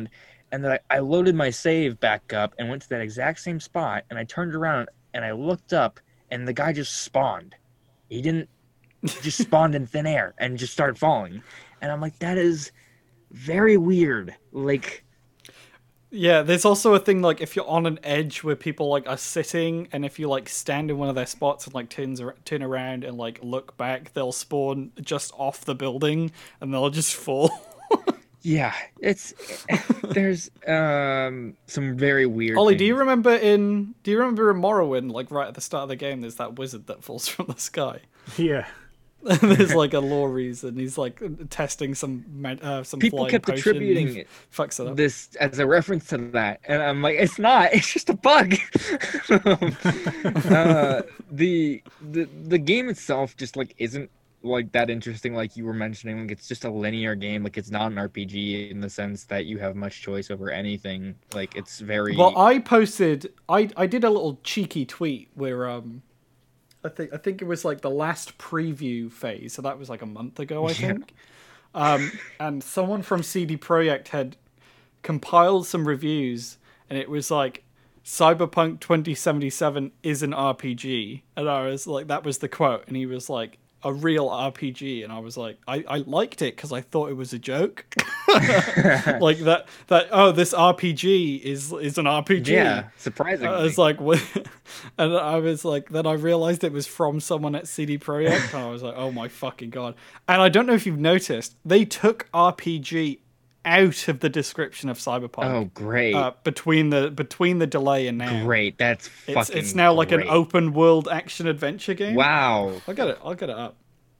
and then I, I loaded my save back up and went to that exact same spot, and I turned around and I looked up, and the guy just spawned. He didn't he just spawned in thin air and just started falling, and I'm like, that is very weird. Like, Yeah, there's also a thing like if you're on an edge where people like are sitting, and if you like stand in one of their spots and like turns ar- turn around and like look back, they'll spawn just off the building and they'll just fall. yeah, it's there's um some very weird. Ollie, do you things. remember in do you remember in Morrowind, like right at the start of the game, there's that wizard that falls from the sky. Yeah. There's like a lore reason. He's like testing some ma- uh, some People flying kept potion, attributing and he it fucks it up. this as a reference to that, and I'm like, it's not. It's just a bug. Um, uh, the the the game itself just like isn't like that interesting, like you were mentioning. Like, it's just a linear game. Like, it's not an R P G in the sense that you have much choice over anything. Like, it's very Well, I posted, I I did a little cheeky tweet where um, I think I think it was like the last preview phase, so that was like a month ago, I think. Um, and someone from C D Projekt had compiled some reviews, and it was like Cyberpunk twenty seventy-seven is an R P G, and I was like, that was the quote, and he was like, a real R P G, and I was like, I, I liked it because I thought it was a joke, like that that oh, this R P G is is an R P G. yeah, surprisingly. I was like, what? And I was like, then I realized it was from someone at C D Projekt, and I was like, oh my fucking god! And I don't know if you've noticed, they took R P G out of the description of Cyberpunk. Oh, great. Uh, between the between the delay and now, Great. That's it's fucking it's now like an great. open world action adventure game. Wow. I'll get it. I'll get it up.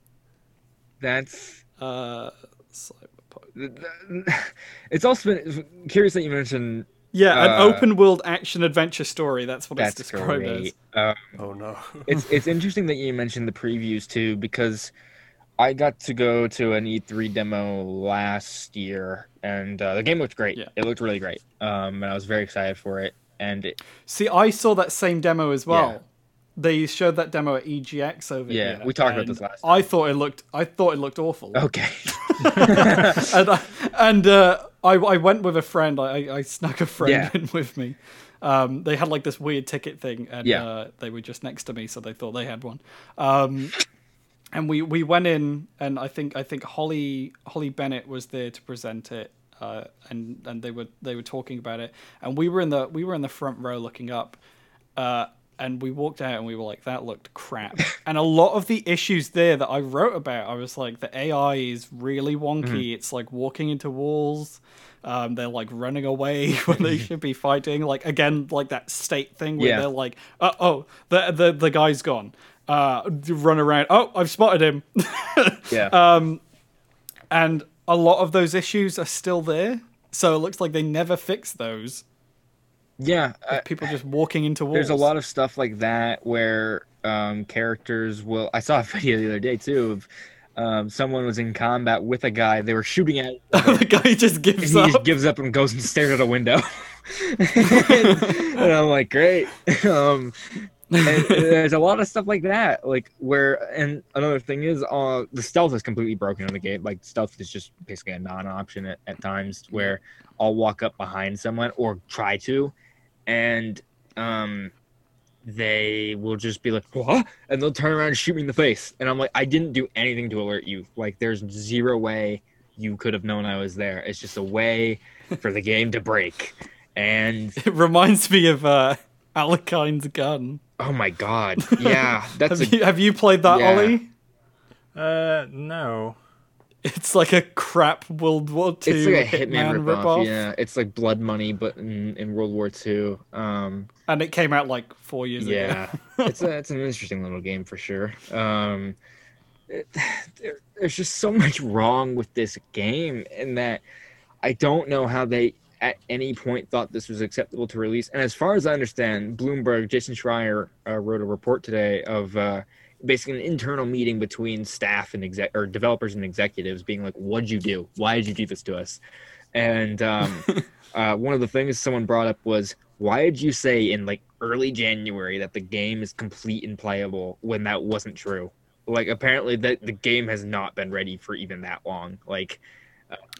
That's Uh, Cyberpunk. it's also been curious that you mentioned Yeah, an Uh, open world action adventure story. That's what it's that's described as. great. Um, Oh no. it's it's interesting that you mentioned the previews too, because I got to go to an E three demo last year, and uh, the game looked great. Yeah. It looked really great, um, and I was very excited for it. And it, See, I saw that same demo as well. Yeah. They showed that demo at E G X over Yeah, here. we talked about and this last I thought it looked. I thought it looked awful. okay, and I, and uh, I I went with a friend. I I snuck a friend Yeah. in with me. Um, they had like this weird ticket thing, and Yeah. uh, they were just next to me, so they thought they had one. Um, and we, we went in, and I think I think Holly Holly Bennett was there to present it, uh, and and they were they were talking about it, and we were in the we were in the front row looking up. Uh, and we walked out and we were like, that looked crap. And a lot of the issues there that I wrote about, I was like, the A I is really wonky. Mm-hmm. It's like walking into walls. Um, they're like running away when they should be fighting. Like, again, like that state thing where Yeah. they're like, uh, oh, the, the, the guy's gone. Uh, run around. Oh, I've spotted him. yeah, Um, and a lot of those issues are still there. So it looks like they never fix those. yeah. I, People just walking into walls. there's a lot of stuff like that where um, characters will. I saw a video the other day too of um, someone was in combat with a guy. They were shooting at. The guy just gives he up. just gives up and goes and stares at a window. and, and I'm like, great. um, and there's a lot of stuff like that, like where. And another thing is, uh, the stealth is completely broken in the game. Like, stealth is just basically a non-option at, at times, where I'll walk up behind someone or try to, and um, they will just be like, what? And they'll turn around and shoot me in the face. And I'm like, I didn't do anything to alert you. Like, there's zero way you could have known I was there. It's just a way for the game to break. And It reminds me of uh, Alekine's gun. oh my god, yeah, that's Have a you, have you played that, Yeah. Ollie? Uh, no. It's like a crap World War Two it's like a Hitman, Hitman ripoff. ripoff. Yeah, it's like Blood Money, but in, in World War Two. Um, And it came out like four years yeah, ago. it's a it's an interesting little game for sure. Um, it, there, there's just so much wrong with this game, in that I don't know how they at any point thought this was acceptable to release. And as far as I understand, Bloomberg, Jason Schreier uh, wrote a report today of uh, basically an internal meeting between staff and exec or developers and executives, being like, "What'd you do? Why did you do this to us?" And um, uh, one of the things someone brought up was, "Why did you say in like early January that the game is complete and playable when that wasn't true?" Like, apparently that the game has not been ready for even that long. Like,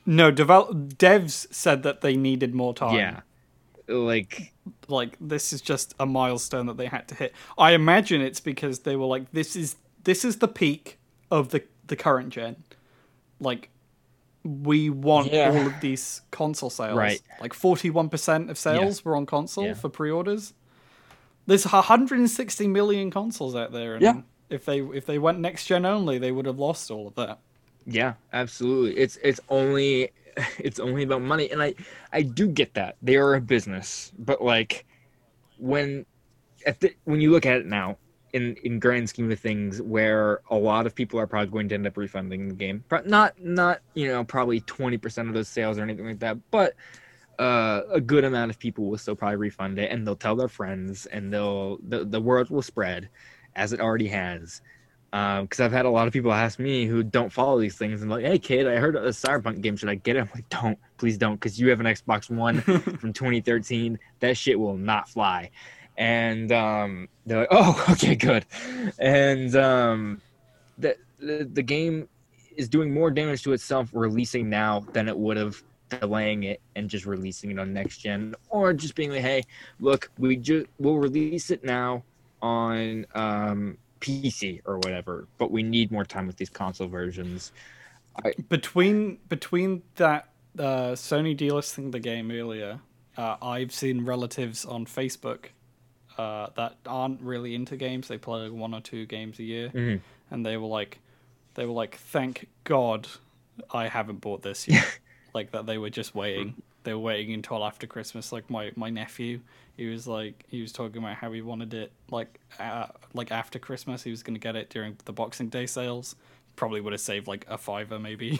No, develop devs said that they needed more time. Yeah, like Like this is just a milestone that they had to hit. I imagine it's because they were like, this is this is the peak of the the current gen. Like we want Yeah. all of these console sales. Right. Like forty-one percent of sales Yeah. were on console Yeah. for pre-orders. There's one hundred sixty million consoles out there, and Yeah. if they if they went next gen only, they would have lost all of that. yeah, absolutely. It's it's only it's only about money, and I I do get that they are a business, but like when at the, when you look at it now in in grand scheme of things, where a lot of people are probably going to end up refunding the game, Pro- not not you know probably twenty percent of those sales or anything like that, but uh, a good amount of people will still probably refund it, and they'll tell their friends, and they'll the, the word will spread as it already has. Because I've had a lot of people ask me who don't follow these things and like, hey kid, I heard a Cyberpunk game, should I get it? I'm like, don't, please don't, because you have an Xbox One from twenty thirteen. That shit will not fly. And um, they're like, oh, okay, good. And um, the, the the game is doing more damage to itself releasing now than it would have delaying it and just releasing it on next gen, or just being like, hey, look, we just we'll release it now on um, P C or whatever, but we need more time with these console versions. Between between that uh, Sony delisting the game earlier, uh, I've seen relatives on Facebook uh, that aren't really into games. They play like one or two games a year, Mhm. and they were like, they were like, thank God I haven't bought this yet. Like that they were just waiting. They were waiting until after Christmas. Like my, my nephew, he was like he was talking about how he wanted it like uh, like after Christmas. He was going to get it during the Boxing Day sales. Probably would have saved like a fiver maybe.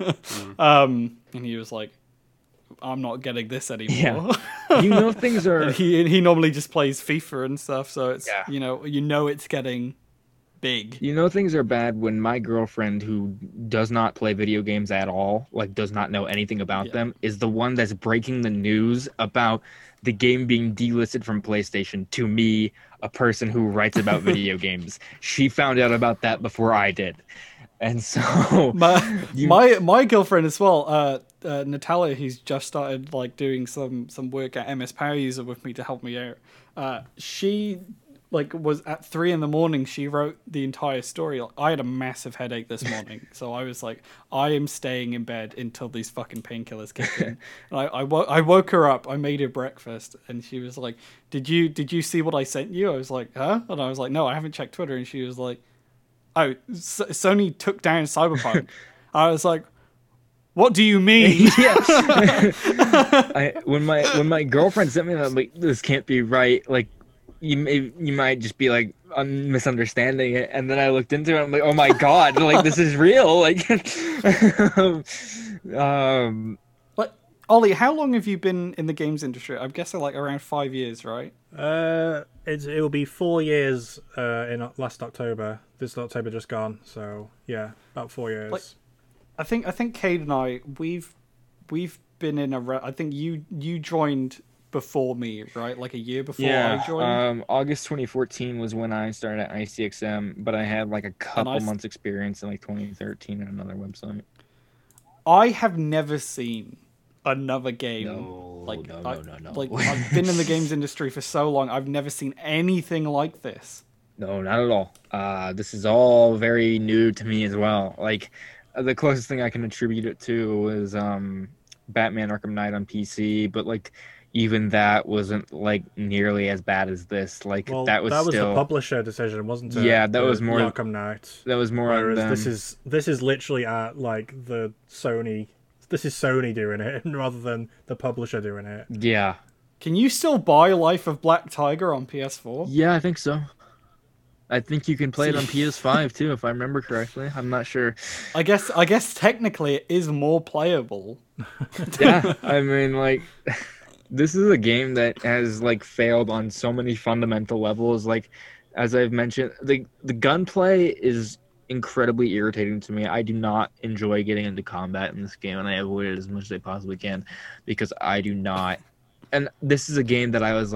um, and he was like, I'm not getting this anymore. Yeah. You know, things are. And he he normally just plays FIFA and stuff, so it's Yeah. you know you know it's getting big. You know things are bad when my girlfriend, who does not play video games at all, like does not know anything about Yeah. them, is the one that's breaking the news about the game being delisted from PlayStation to me, a person who writes about video games. She found out about that before I did. And so my you- my my girlfriend as well, uh, uh, Natalia, who's just started like doing some some work at M S Power User with me to help me out. Uh, she like was at three in the morning. She wrote the entire story. I had a massive headache this morning, so I was like, I am staying in bed until these fucking painkillers kick in. And I I, wo- I woke her up. I made her breakfast, and she was like, "Did you did you see what I sent you?" I was like, "Huh?" And I was like, "No, I haven't checked Twitter." And she was like, oh, S- Sony took down Cyberpunk. I was like, what do you mean? yeah. I, when my when my girlfriend sent me that, I'm like, this can't be right. Like, you may you might just be like un- misunderstanding it. And then I looked into it. I'm like, oh my god, like this is real. Like, um, Like, Ollie, how long have you been in the games industry? I'm guessing like around five years, right? Uh, it's, it will be four years uh, in O- last October. This October just gone, so yeah, about four years. Like- I think I think Cade and I we've we've been in a. Re- I think you you joined before me, right? Like a year before yeah. I joined. Um, August twenty fourteen was when I started at I C X M, but I had like a couple s- months experience in like twenty thirteen at another website. I have never seen another game No, like no, I, no, no, no. like I've been in the games industry for so long. I've never seen anything like this. No, not at all. Uh, this is all very new to me as well. Like, uh, the closest thing I can attribute it to is um, Batman Arkham Knight on P C, but like, even that wasn't like nearly as bad as this. Like, well, that was still the publisher decision, wasn't it? Yeah, that The was more- Arkham Knight. that was more on Whereas them. this is this is literally at like the Sony. This is Sony doing it rather than the publisher doing it. Yeah, Can you still buy Life of Black Tiger on P S four? yeah, I think so. I think you can play it on P S five too, if I remember correctly. I'm not sure. I guess I guess technically it is more playable. Yeah, I mean, like, this is a game that has like failed on so many fundamental levels. Like, as I've mentioned, the the gunplay is incredibly irritating to me. I do not enjoy getting into combat in this game, and I avoid it as much as I possibly can because I do not. And this is a game that I was like,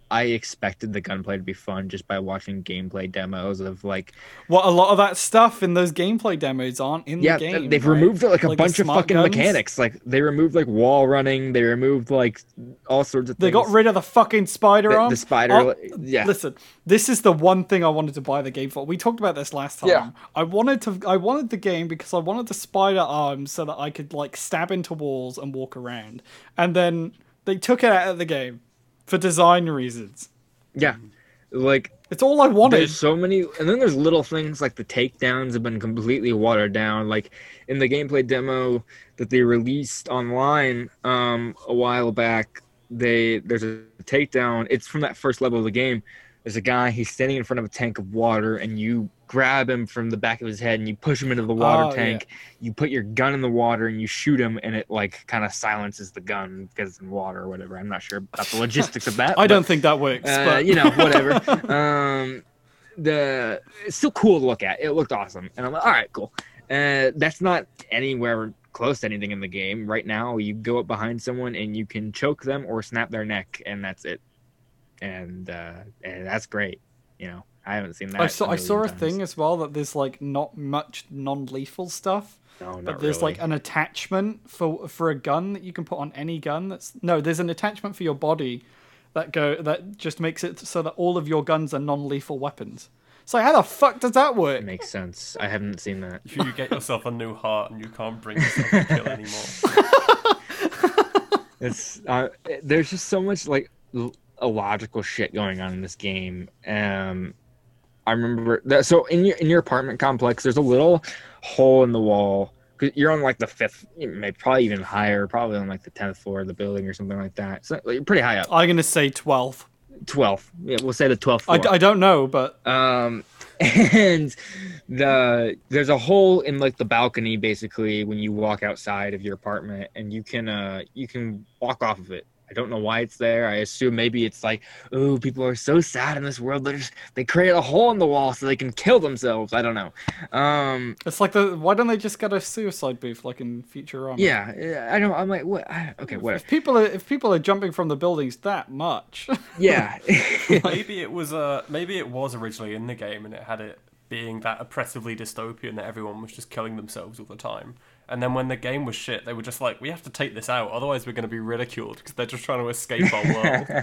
I expected the gunplay to be fun just by watching gameplay demos of like. What a lot of that stuff in those gameplay demos aren't in Yeah, the game. they've right? removed like a Like the bunch of smart fucking guns. mechanics. Like they removed like wall running. They removed like all sorts of They things. got rid of the fucking spider the, arm. the spider. Oh, yeah. Listen, this is the one thing I wanted to buy the game for. We talked about this last time. Yeah. I wanted to. I wanted the game because I wanted the spider arms so that I could like stab into walls and walk around. And then they took it out of the game for design reasons. Yeah. Like It's all I wanted. there's so many, and then there's little things like the takedowns have been completely watered down. Like in the gameplay demo that they released online um, a while back, they there's a takedown. It's from that first level of the game. There's a guy. He's standing in front of a tank of water, and you grab him from the back of his head, and you push him into the water Oh, tank. You put your gun in the water, and you shoot him, and it like kind of silences the gun because it's in water or whatever. I'm not sure about the logistics of that. I but- don't think that works. uh, but you know, whatever. um, the it's still cool to look at. It looked awesome, and I'm like, all right, cool. Uh, that's not anywhere close to anything in the game right now. You go up behind someone and you can choke them or snap their neck, and that's it. And uh, and that's great. You know, I haven't seen that. I saw. a I saw a million times. thing as well that there's like not much non-lethal stuff. No, not But there's really. like an attachment for for a gun that you can put on any gun. That's no, there's an attachment for your body that go that just makes it so that all of your guns are non-lethal weapons. So how the fuck does that work? It makes sense. I haven't seen that. You get yourself a new heart and you can't bring yourself to kill anymore. It's uh, there's just so much like l- illogical shit going on in this game. Um, I remember that. So in your in your apartment complex, there's a little hole in the wall. 'Cause you're on like the fifth, maybe probably even higher, probably on like the tenth floor of the building or something like that. So like, you're pretty high up. I'm gonna say twelve. twelfth. Yeah, we'll say the twelfth I, floor. I don't know, but Um, and the there's a hole in like the balcony basically when you walk outside of your apartment, and you can uh you can walk off of it. I don't know why it's there. I assume maybe it's like, oh, people are so sad in this world. They just they create a hole in the wall so they can kill themselves. I don't know. Um, it's like the why don't they just get a suicide booth like in Futurama? yeah, yeah, I don't. I'm like, what? I, okay, whatever. If people are if people are jumping from the buildings that much, Yeah, Maybe it was uh, maybe it was originally in the game and it had it being that oppressively dystopian that everyone was just killing themselves all the time. And then when the game was shit, they were just like, we have to take this out, otherwise we're going to be ridiculed because they're just trying to escape our world.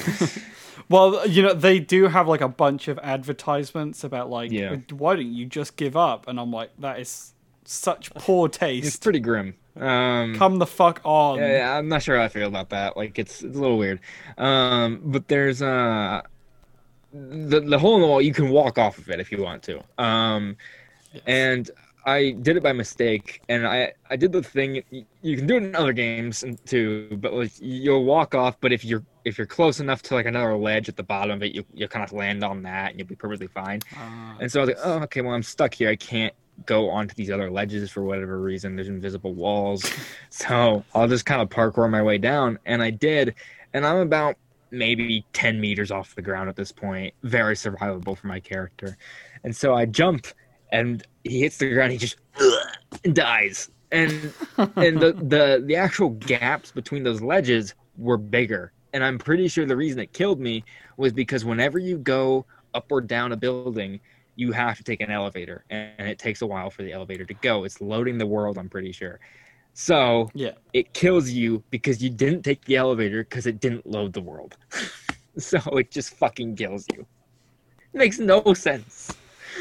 well, you know they do have like a bunch of advertisements about like, Yeah. why don't you just give up? And I'm like, that is such poor it's taste. pretty grim. Um, Come the fuck on. Yeah, yeah, I'm not sure how I feel about that. Like, it's, it's a little weird. Um, but there's uh, the the hole in the wall. You can walk off of it if you want to. Um, and I did it by mistake, and I I did the thing. You can do it in other games too, but like you'll walk off. But if you're if you're close enough to like another ledge at the bottom of it, you you kind of land on that, and you'll be perfectly fine. Ah. And so I was like, oh, okay, well I'm stuck here. I can't go onto these other ledges for whatever reason. There's invisible walls. So I'll just kind of parkour my way down. And I did. And I'm about maybe ten meters off the ground at this point. Very survivable for my character. And so I jump and he hits the ground. He just and dies. And and the, the, the actual gaps between those ledges were bigger. And I'm pretty sure the reason it killed me was because whenever you go up or down a building, you have to take an elevator, and it takes a while for the elevator to go. It's loading the world, I'm pretty sure. So Yeah. it kills you because you didn't take the elevator because it didn't load the world. So it just fucking kills you. It makes no sense.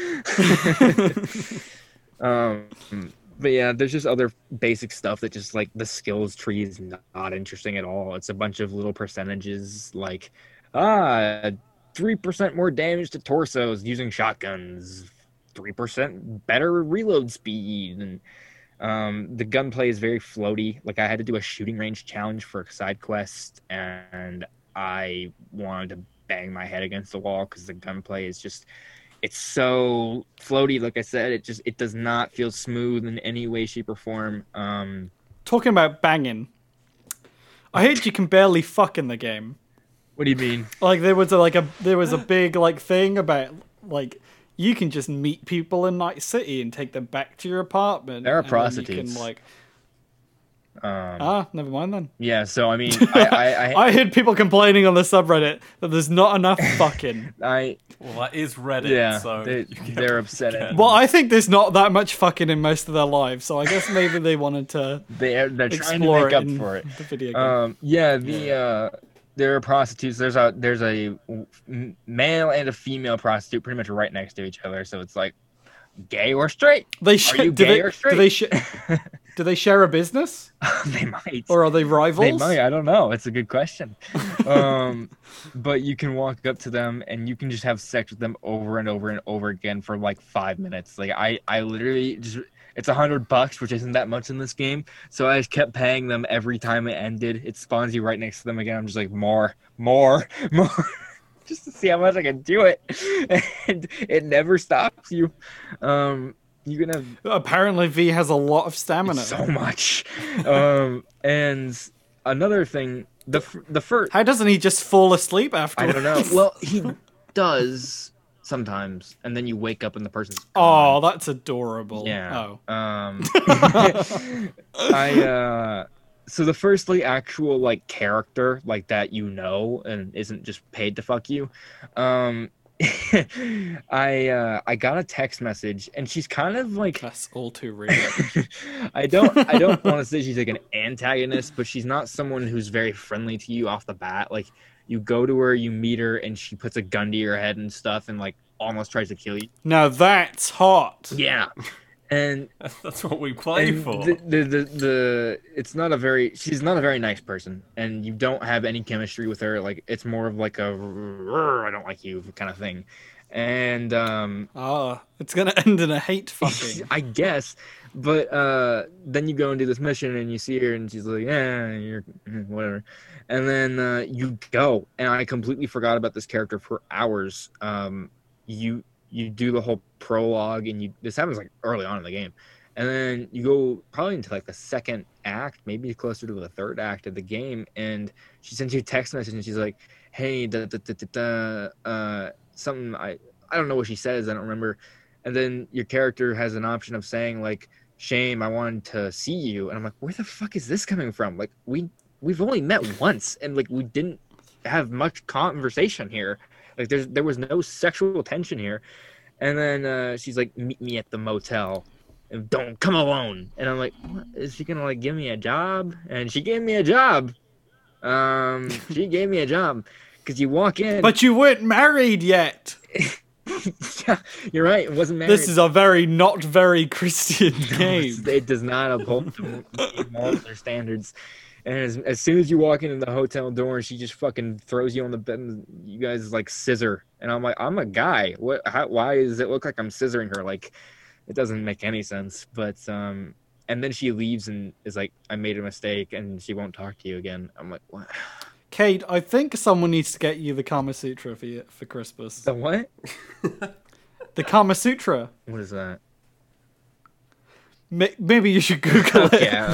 um, but yeah, there's just other basic stuff that just like the skills tree is not interesting at all. It's a bunch of little percentages like, ah, three percent more damage to torsos using shotguns, three percent better reload speed, and um, the gunplay is very floaty. Like I had to do a shooting range challenge for a side quest, and I wanted to bang my head against the wall because the gunplay is just, it's so floaty. Like I said, it just, it does not feel smooth in any way, shape, or form. Um, Talking about banging, I heard you can barely fuck in the game. what do you mean? Like there was a, like a there was a big like thing about like you can just meet people in Night City and take them back to your apartment. There are and then you prostitutes. can, like, Um, Ah, never mind then. yeah, so I mean, I, I, I, I heard people complaining on the subreddit that there's not enough fucking. I Well, that is Reddit, yeah, so they, you get they're what upset you at can. Well, I think there's not that much fucking in most of their lives, so I guess maybe they wanted to They're they're trying to explore make it up in for it. the video game. Um, yeah, the uh, there are prostitutes. There's a there's a m- male and a female prostitute pretty much right next to each other. So it's like, gay or straight? they sh- Are you do gay they, or straight? Do they, sh- do they share a business, they might. or are they rivals? They might. I don't know. It's a good question. um, but you can walk up to them and you can just have sex with them over and over and over again for like five minutes. Like I, I literally just. It's a hundred bucks, which isn't that much in this game. So I just kept paying them every time it ended. It spawns you right next to them again. I'm just like, more, more, more, just to see how much I can do it. And it never stops you. Um, you can have Apparently, V has a lot of stamina. so much. Um, and another thing, the f- the first, How doesn't he just fall asleep I afterwards? don't know. Well, he does sometimes, and then you wake up and the person's Oh, gone. that's adorable. Yeah. Oh. Um, I uh, so the first like actual like character like that you know and isn't just paid to fuck you. Um, I uh, I got a text message and she's kind of like That's all too real. I don't I don't want to say she's like an antagonist, but she's not someone who's very friendly to you off the bat. Like you go to her, you meet her, and she puts a gun to your head and stuff, and like almost tries to kill you. Now that's hot. Yeah, and That's what we play and for. the, the, the the it's not a very she's not a very nice person, and you don't have any chemistry with her. Like it's more of like a I don't like you kind of thing, and um Ah, it's gonna end in a hate fucking. I guess. But uh, then you go and do this mission, and you see her, and she's like, "Yeah, you're whatever." And then uh, you go, and I completely forgot about this character for hours. Um, you you do the whole prologue, and you this happens like early on in the game, and then you go probably into like the second act, maybe closer to the third act of the game, and she sends you a text message, and she's like, "Hey, da, da, da, da, da, uh, something I I don't know what she says, I don't remember." And then your character has an option of saying like, "Shame, I wanted to see you," and I'm like, "Where the fuck is this coming from? Like we we've only met once, and like we didn't have much conversation here. Like there's there was no sexual tension here." And then uh, she's like, "Meet me at the motel, and don't come alone." And I'm like, what? Is she gonna like give me a job? And she gave me a job. Um, she gave me a job because you walk in. But you weren't married yet. Yeah, you're right. It wasn't married. This is a very not very Christian No, game. it's- it does not uphold the morals or standards. And as, as soon as you walk into the hotel door, she just fucking throws you on the bed. And you guys like scissor, and I'm like, I'm a guy. What? How, why does it look like I'm scissoring her? Like, it doesn't make any sense. But um, and then she leaves and is like, I made a mistake, and she won't talk to you again. I'm like, what? Kate, I think someone needs to get you the Kama Sutra for you, for Christmas. The what? The Kama Sutra. What is that? May- Maybe you should Google it. Yeah.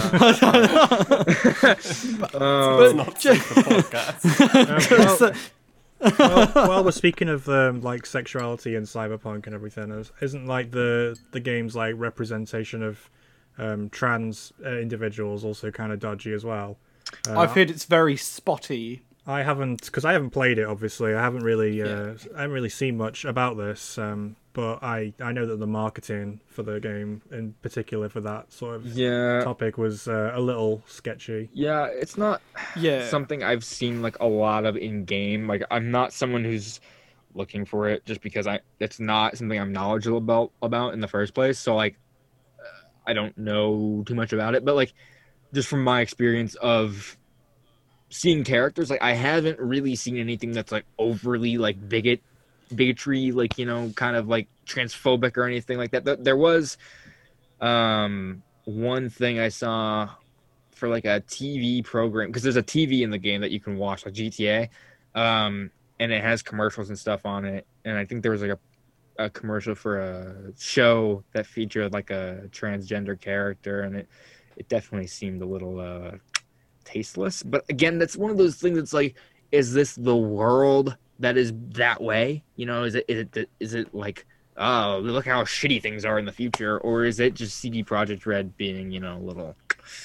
um, But Not ju- safe for podcasts. Um, well, well, while we're speaking of um, like sexuality and cyberpunk and everything, is- isn't like the the game's like representation of um, trans uh, individuals also kind of dodgy as well? Uh, I've heard it's very spotty. I haven't, because I haven't played it. Obviously, I haven't really, uh, I haven't really seen much about this. Um, but I, I know that the marketing for the game, in particular for that sort of yeah. topic, was uh, a little sketchy. Yeah, it's not Yeah. something I've seen like a lot of in game. Like I'm not someone who's looking for it just because I it's not something I'm knowledgeable about about in the first place. So like uh, I don't know too much about it, but like just from my experience of seeing characters, like I haven't really seen anything that's like overly like bigot bigotry, like, you know, kind of like transphobic or anything like that. Th- There was um one thing I saw for like a T V program, because there's a T V in the game that you can watch, like G T A, um, and it has commercials and stuff on it. And I think there was like a, a commercial for a show that featured like a transgender character, and it it definitely seemed a little uh, tasteless. But again, that's one of those things that's like, is this the world that is that way? You know, is it is it is it like, oh, look how shitty things are in the future, or is it just C D Projekt Red being, you know, a little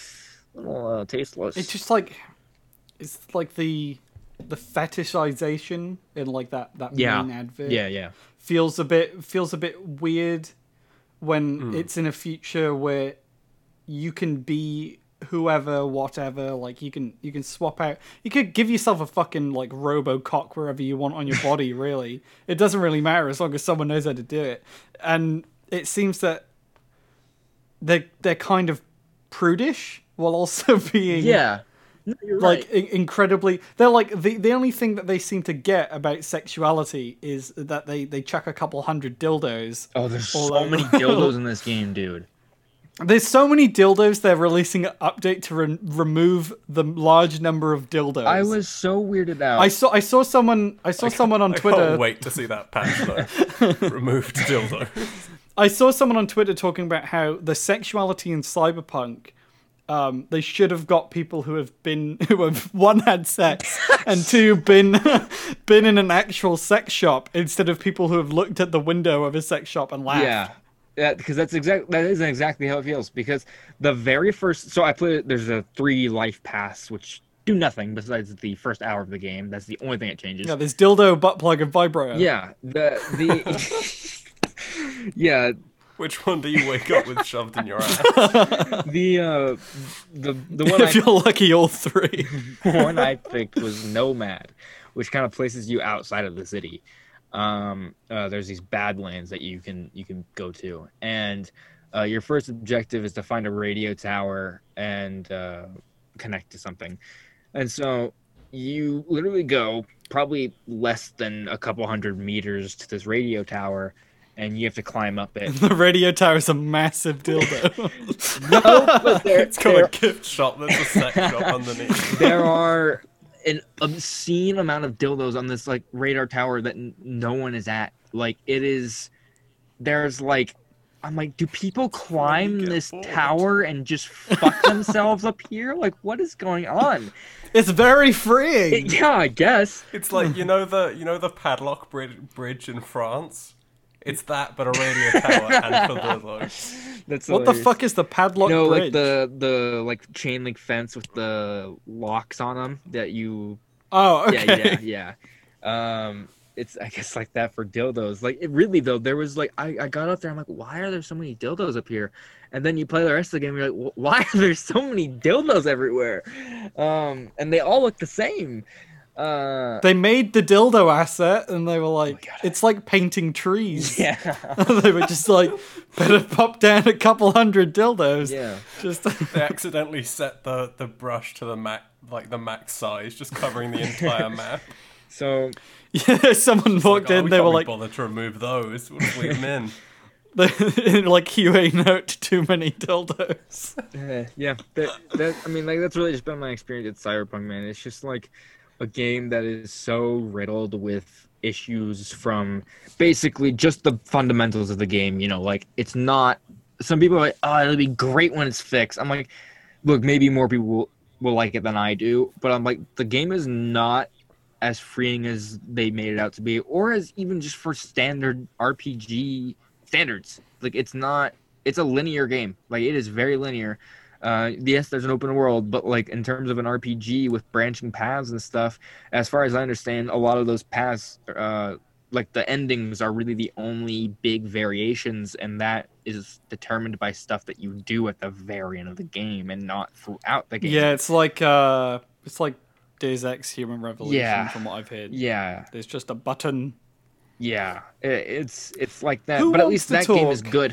a little uh, tasteless. It's just like it's like the the fetishization in like that that yeah, main advert. yeah, yeah. feels a bit feels a bit weird when Mm. it's in a future where you can be whoever, whatever. Like you can you can swap out. You could give yourself a fucking like RoboCop wherever you want on your body. Really, it doesn't really matter as long as someone knows how to do it. And it seems that they they're kind of prudish while also being Yeah. No, you're like right. in- incredibly. They're like the the only thing that they seem to get about sexuality is that they they chuck a couple hundred dildos. Oh, there's all so over. many dildos in this game, dude. There's so many dildos. They're releasing an update to re- remove the large number of dildos. I was so weirded out. I saw I saw someone I saw someone on I Twitter. can't wait to see that patch though. Removed dildo. I saw someone on Twitter talking about how the sexuality in Cyberpunk, um, they should have got people who have been who have one had sex and two been been in an actual sex shop instead of people who have looked at the window of a sex shop and laughed. Yeah. Yeah, because that's exact. That is exactly how it feels. Because the very first, so I played. There's a three life pass which do nothing besides the first hour of the game. That's the only thing it changes. Yeah, there's dildo, butt plug, and vibrator. Yeah, the the yeah Which one do you wake up with shoved in your ass? the uh the the one if I, you're lucky, all three. one I picked was Nomad, which kind of places you outside of the city. Um, uh, there's these badlands that you can you can go to, and uh, your first objective is to find a radio tower and uh, connect to something. And so you literally go probably less than a couple hundred meters to this radio tower, and you have to climb up it. The radio tower is a massive dildo. No, but there, It's got there, a gift shop that's a sex shop underneath. there are an obscene amount of dildos on this like radar tower that n- no one is at. Like it is, there's like, I'm like, do people climb get this bored. tower and just fuck themselves up here? Like, what is going on? It's very freeing. It- yeah, I guess. It's like you know the you know the padlock bridge, bridge in France. It's that, but a radio tower and for dildos. That's What the hilarious. fuck is the padlock No, bridge? like the the like chain link fence with the locks on them that you Oh, okay. yeah, yeah, yeah. Um, it's I guess like that for dildos. Like it really though, there was like I, I got up there. I'm like, why are there so many dildos up here? And then you play the rest of the game. You're like, why are there so many dildos everywhere? Um, and they all look the same. Uh, They made the dildo asset, and they were like, God. "It's like painting trees." yeah, They were just like, "Better pop down a couple hundred dildos." yeah. Just They accidentally set the, the brush to the max, like the max size, just covering the entire map. So yeah. Someone walked Like, oh, in. we They can't were be like, bothered to remove those. We'll just leave them in. they, like Q A note, too many dildos. Uh, yeah, that, that I mean, like that's really just been my experience at Cyberpunk, man. It's just like a game that is so riddled with issues from basically just the fundamentals of the game. You know, like it's not. Some people are like, "Oh, it'll be great when it's fixed." I'm like, look, maybe more people will, will like it than I do, but I'm like, the game is not as freeing as they made it out to be, or as even just for standard R P G standards. Like it's not. It's a linear game. Like it is very linear. Uh, yes, there's an open world, but like in terms of an R P G with branching paths and stuff, as far as I understand, a lot of those paths, uh, like the endings, are really the only big variations, and that is determined by stuff that you do at the very end of the game, and not throughout the game. Yeah, it's like uh, it's like Deus Ex Human Revolution, Yeah. from what I've heard. yeah, There's just a button. yeah. It, it's it's like that, Who but at wants least to that game is talk? good.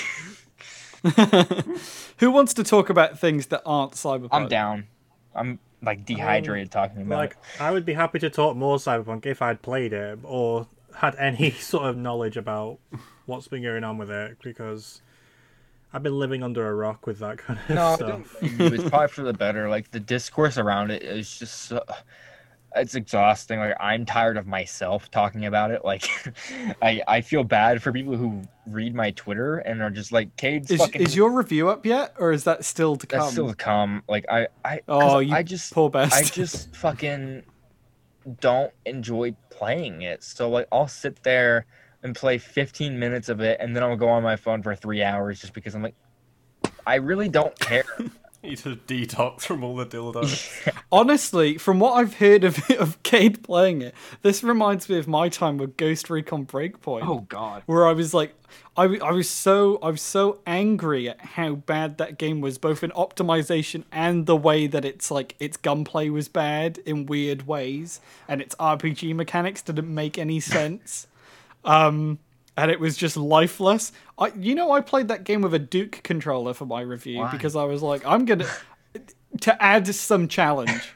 Who wants to talk about things that aren't Cyberpunk? I'm down. I'm like dehydrated talking about Like, it. I would be happy to talk more Cyberpunk if I'd played it or had any sort of knowledge about what's been going on with it, because I've been living under a rock with that kind of No, stuff. it's probably for the better. Like the discourse around it is just so, it's exhausting. Like I'm tired of myself talking about it. Like I I feel bad for people who read my Twitter and are just like, Cade's Is, fucking. is your review up yet, or is that still to come? That's still to come. Like I I 'cause Oh, you I just poor bastard. I just fucking don't enjoy playing it. So like I'll sit there and play fifteen minutes of it, and then I'll go on my phone for three hours just because I'm like, I really don't care. You need to detox from all the dildos. Honestly, from what I've heard of of Cade playing it, this reminds me of my time with Ghost Recon Breakpoint. Oh God. Where I was like, I, w- I was so I was so angry at how bad that game was, both in optimization and the way that it's like its gunplay was bad in weird ways, and its R P G mechanics didn't make any sense. Um, and it was just lifeless. I, you know, I played that game with a Duke controller for my review Why? because I was like, I'm gonna to add some challenge.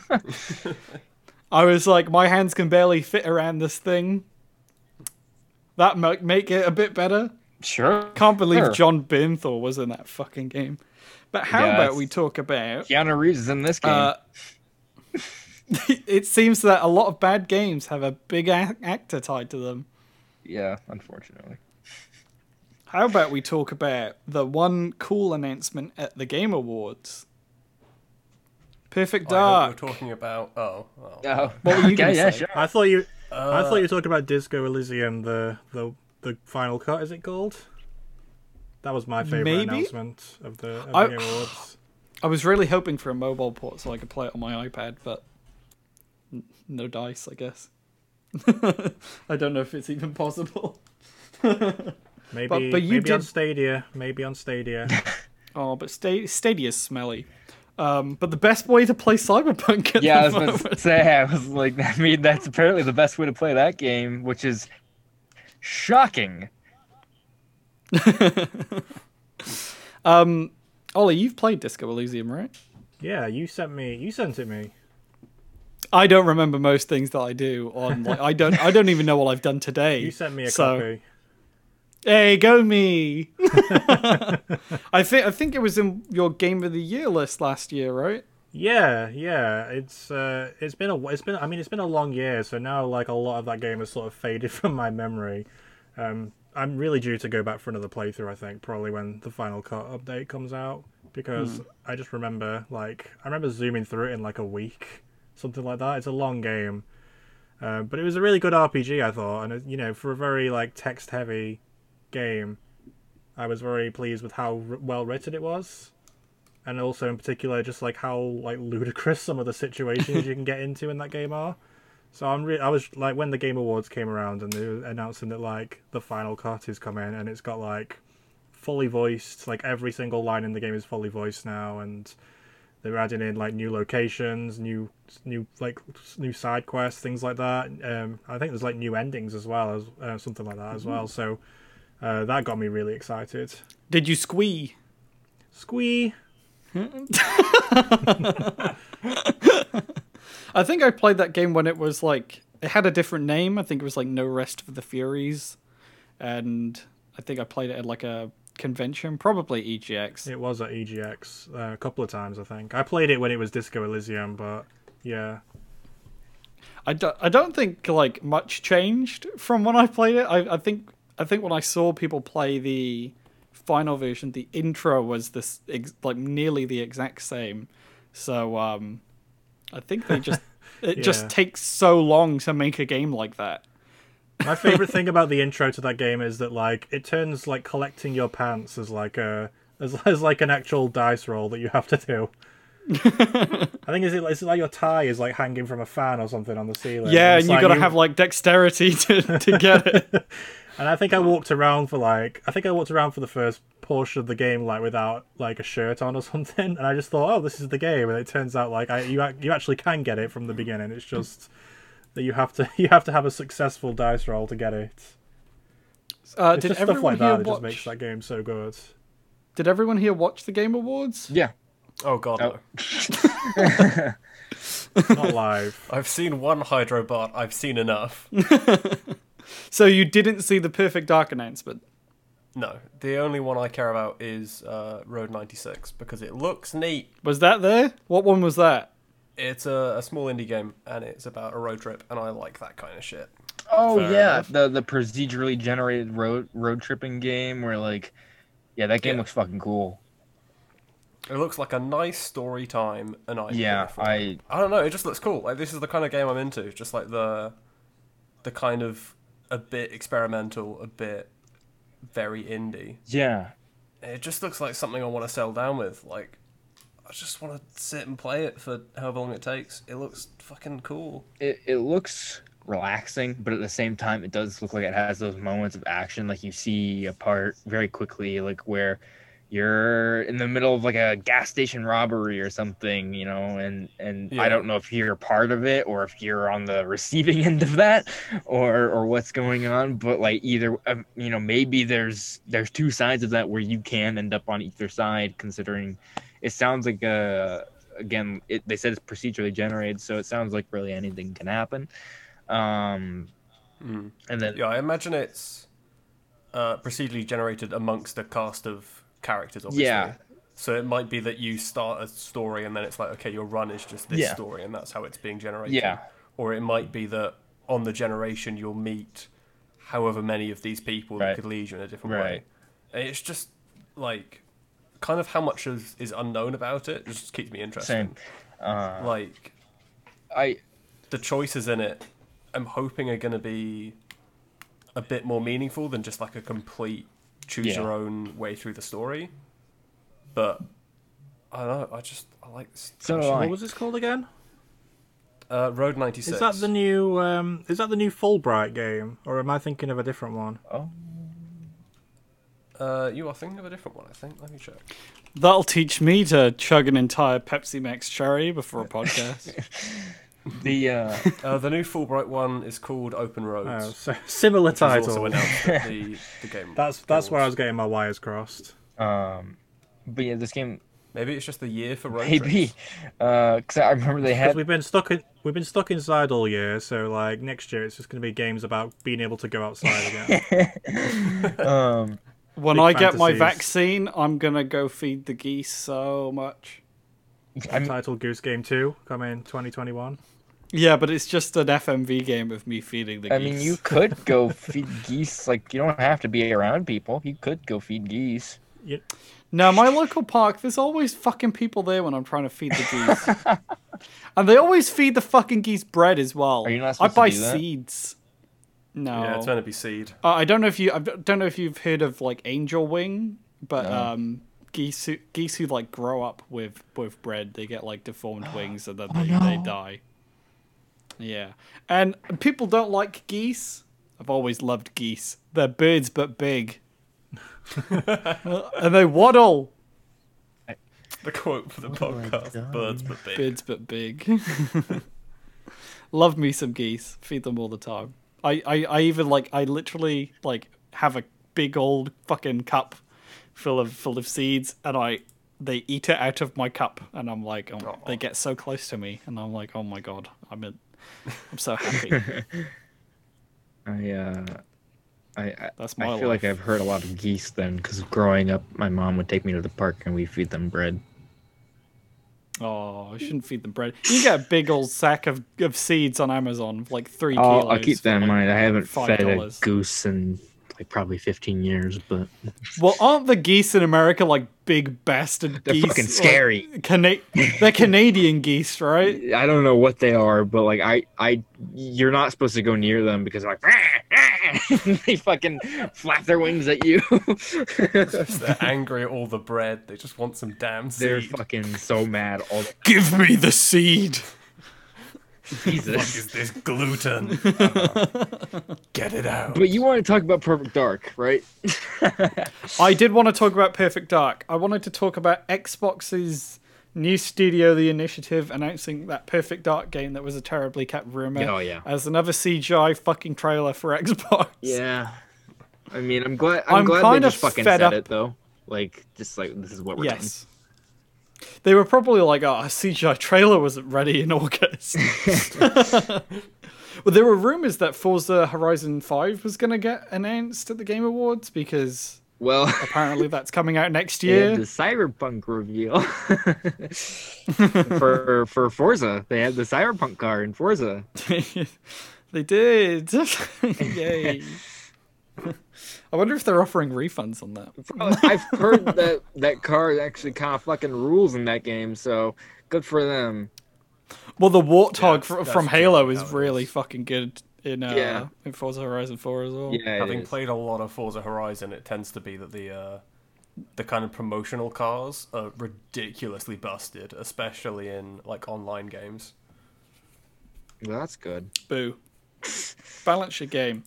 I was like, my hands can barely fit around this thing. That might make it a bit better. Sure. Can't believe Sure. John Bernthal was in that fucking game. But how Yeah, about it's- we talk about... Keanu Reeves is in this game. Uh, it seems that a lot of bad games have a big a- actor tied to them. yeah, unfortunately. How about we talk about the one cool announcement at the Game Awards? Perfect I Dark. hope we're talking about. Oh, oh. Oh, What were you okay, gonna yeah, say? sure. I thought you. I Uh, thought you were talking about Disco Elysium, the the the final cut. Is it called? That was my favorite Maybe? announcement of the, of the I- Game Awards. I was really hoping for a mobile port so I could play it on my iPad, but n- no dice, I guess. I don't know if it's even possible. Maybe, but- but you maybe on did- Stadia. Maybe on Stadia. Oh, but Sta- Stadia's smelly. Um, but the best way to play Cyberpunk at Yeah, I the was about moment. to say, I was like, I mean, that's apparently the best way to play that game, which is shocking. um, Ollie, you've played Disco Elysium, right? Yeah, you sent me. You sent it me. I don't remember most things that I do on. Like, I don't. I don't even know what I've done today. You sent me a so, copy. Hey, go me! I think I think it was in your Game of the Year list last year, right? Yeah, yeah. It's uh, it's been a it's been I mean it's been a long year, so now like a lot of that game has sort of faded from my memory. Um, I'm really due to go back for another playthrough. I think probably when the Final Cut update comes out, because I just remember like I remember zooming through it in like a week, something like that. It's a long game, uh, but it was a really good R P G, I thought, and it, you know, for a very like text heavy game, I was very pleased with how r- well written it was. And also, in particular, just like how like ludicrous some of the situations you can get into in that game are. So I'm re- I was like, when the Game Awards came around and they were announcing that like the Final Cut is coming and it's got like fully voiced, like every single line in the game is fully voiced now, and they're adding in like new locations, new new like new side quests, things like that. Um, I think there's like new endings as well as uh, something like that as well. So uh, that got me really excited. Did you squee? Squee. I think I played that game when it was like it had a different name. I think it was like No Rest for the Furies, and I think I played it at like a convention, probably E G X. It was at E G X uh, a couple of times, I think. I played it when it was Disco Elysium, but yeah. I don't, I don't think like much changed from when I played it. I, I think I think when I saw people play the final version, the intro was this ex- like nearly the exact same. So um, I think they just it Yeah. just takes so long to make a game like that. My favorite thing about the intro to that game is that like it turns like collecting your pants as like a as, as like an actual dice roll that you have to do. I think is it, is it like your tie is like hanging from a fan or something on the ceiling. Yeah, It's and you like got to have like dexterity to to get it. And I think I walked around for like I think I walked around for the first portion of the game like without like a shirt on or something, and I just thought, oh, this is the game, and it turns out like I you ac- you actually can get it from the beginning. It's just that you have to you have to have a successful dice roll to get it. Uh, It's did just stuff everyone like here that that watch? just makes that game so good. Did everyone here watch the Game Awards? Yeah. Oh god, Oh. no. Not live. I've seen one Hydrobot. I've seen enough. So you didn't see the Perfect Dark announcement? No, the only one I care about is uh, Road ninety-six because it looks neat. Was that there? What one was that? It's a, a small indie game and it's about a road trip, and I like that kind of shit. Oh Fair yeah, enough. the the procedurally generated road road tripping game where like, yeah, that game Yeah. looks fucking cool. It looks like a nice story time, and I Yeah, I I don't know. It just looks cool. Like this is the kind of game I'm into. Just like the the kind of a bit experimental, a bit very indie. yeah. It just looks like something I want to settle down with. Like I just want to sit and play it for however long it takes. It looks fucking cool. It it looks relaxing, but at the same time, it does look like it has those moments of action. Like you see a part very quickly, like where you're in the middle of like a gas station robbery or something, you know, and and Yeah. I don't know if you're a part of it or if you're on the receiving end of that, or or what's going on. But like either, um, you know, maybe there's there's two sides of that where you can end up on either side, considering it sounds like uh again it, they said it's procedurally generated, so it sounds like really anything can happen. Um, Mm. and then Yeah, I imagine it's uh, procedurally generated amongst a cast of characters, obviously. Yeah. So it might be that you start a story and then it's like, okay, your run is just this Yeah. story and that's how it's being generated. Yeah. Or it might be that on the generation you'll meet however many of these people that Right. could lead you in a different Right. way. And it's just like kind of how much is, is unknown about it. It just keeps me interested. same. Uh, Like I the choices in it, I'm hoping are going to be a bit more meaningful than just like a complete choose Yeah. your own way through the story. But I don't know. I just I like this. So kind do of I. What was this called again? shit. Uh, Road ninety-six. Is that the new? Um, is that the new Fulbright game, or am I thinking of a different one? oh Uh, you are thinking of a different one, I think. Let me check. That'll teach me to chug an entire Pepsi Max cherry before a podcast. the uh Uh, the new Fulbright one is called Open Roads. Oh, so similar which was also title. announced at the, the game. That's that's Game where I Awards. was getting my wires crossed. um, but yeah, this game Maybe it's just the year for road maybe trips. uh, cause I remember they Because had we've been stuck in we've been stuck inside all year, so like next year it's just going to be games about being able to go outside again. um When Big I get my fantasies. vaccine, I'm gonna go feed the geese so much. I'm Title Goose Game Two coming twenty twenty-one. Yeah, but it's just an F M V game of me feeding the I geese. mean, you could go feed geese. Like, you don't have to be around people. You could go feed geese. You, No, my local park, there's always fucking people there when I'm trying to feed the geese. And they always feed the fucking geese bread as well. Are you not I supposed to buy do that? seeds. No. Yeah, it's meant to be seed. Uh, I don't know if you I don't know if you've heard of like angel wing, but No. um geese who, geese who like grow up with with bread, they get like deformed wings and then Oh, they, no. they die. Yeah. And people don't like geese. I've always loved geese. They're birds but big. And they waddle. The quote for the podcast: "Birds but big." Birds but big. Love me some geese. Feed them all the time. I, I, I even like I literally like have a big old fucking cup full of full of seeds and I they eat it out of my cup and I'm like oh, Aw. they get so close to me and I'm like oh my god I'm in, I'm so happy. I, uh, I, I, That's I my feel like life. I've heard a lot of geese then, because growing up, my mom would take me to the park and we feed them bread. Oh, I shouldn't feed them bread. You can get a big old sack of, of seeds on Amazon, like three I'll, kilos. I'll keep for, that in like, mind. I haven't five fed a dollars. goose in like probably fifteen years, but Well, aren't the geese in America like big bastard they're geese? fucking Like, scary. Cana- they're Canadian geese, right? I don't know what they are, but like I, I, you're not supposed to go near them because they're like they fucking flap their wings at you. They're angry at all the bread. They just want some damn seed. They're fucking so mad. All the- Give me the seed. What Jesus. is this gluten? Get it out. But you want to talk about Perfect Dark, right? I did want to talk about Perfect Dark. I wanted to talk about Xbox's new studio, The Initiative, announcing that Perfect Dark game that was a terribly kept rumor Oh yeah. as another C G I fucking trailer for Xbox. Yeah. I mean, I'm glad. I'm, I'm glad kind they of just fucking fed said up. it though. Like, just like this is what we're Yes. They were probably like, oh, a C G I trailer wasn't ready in August. Well, there were rumors that Forza Horizon five was going to get announced at the Game Awards because doing. Well, apparently that's coming out next they had year. the Cyberpunk reveal for for Forza. They had the Cyberpunk car in Forza. They did. Yay. I wonder if they're offering refunds on that. I've heard that that car actually kind of fucking rules in that game. So good for them. Well, the Warthog Yeah, fr- that's from true, Halo how is it really is. fucking good in uh, Yeah. in Forza Horizon four as well. Yeah, it Having is. played a lot of Forza Horizon, it tends to be that the uh, the kind of promotional cars are ridiculously busted, especially in like online games. Well, that's good. Boo. Balance your game.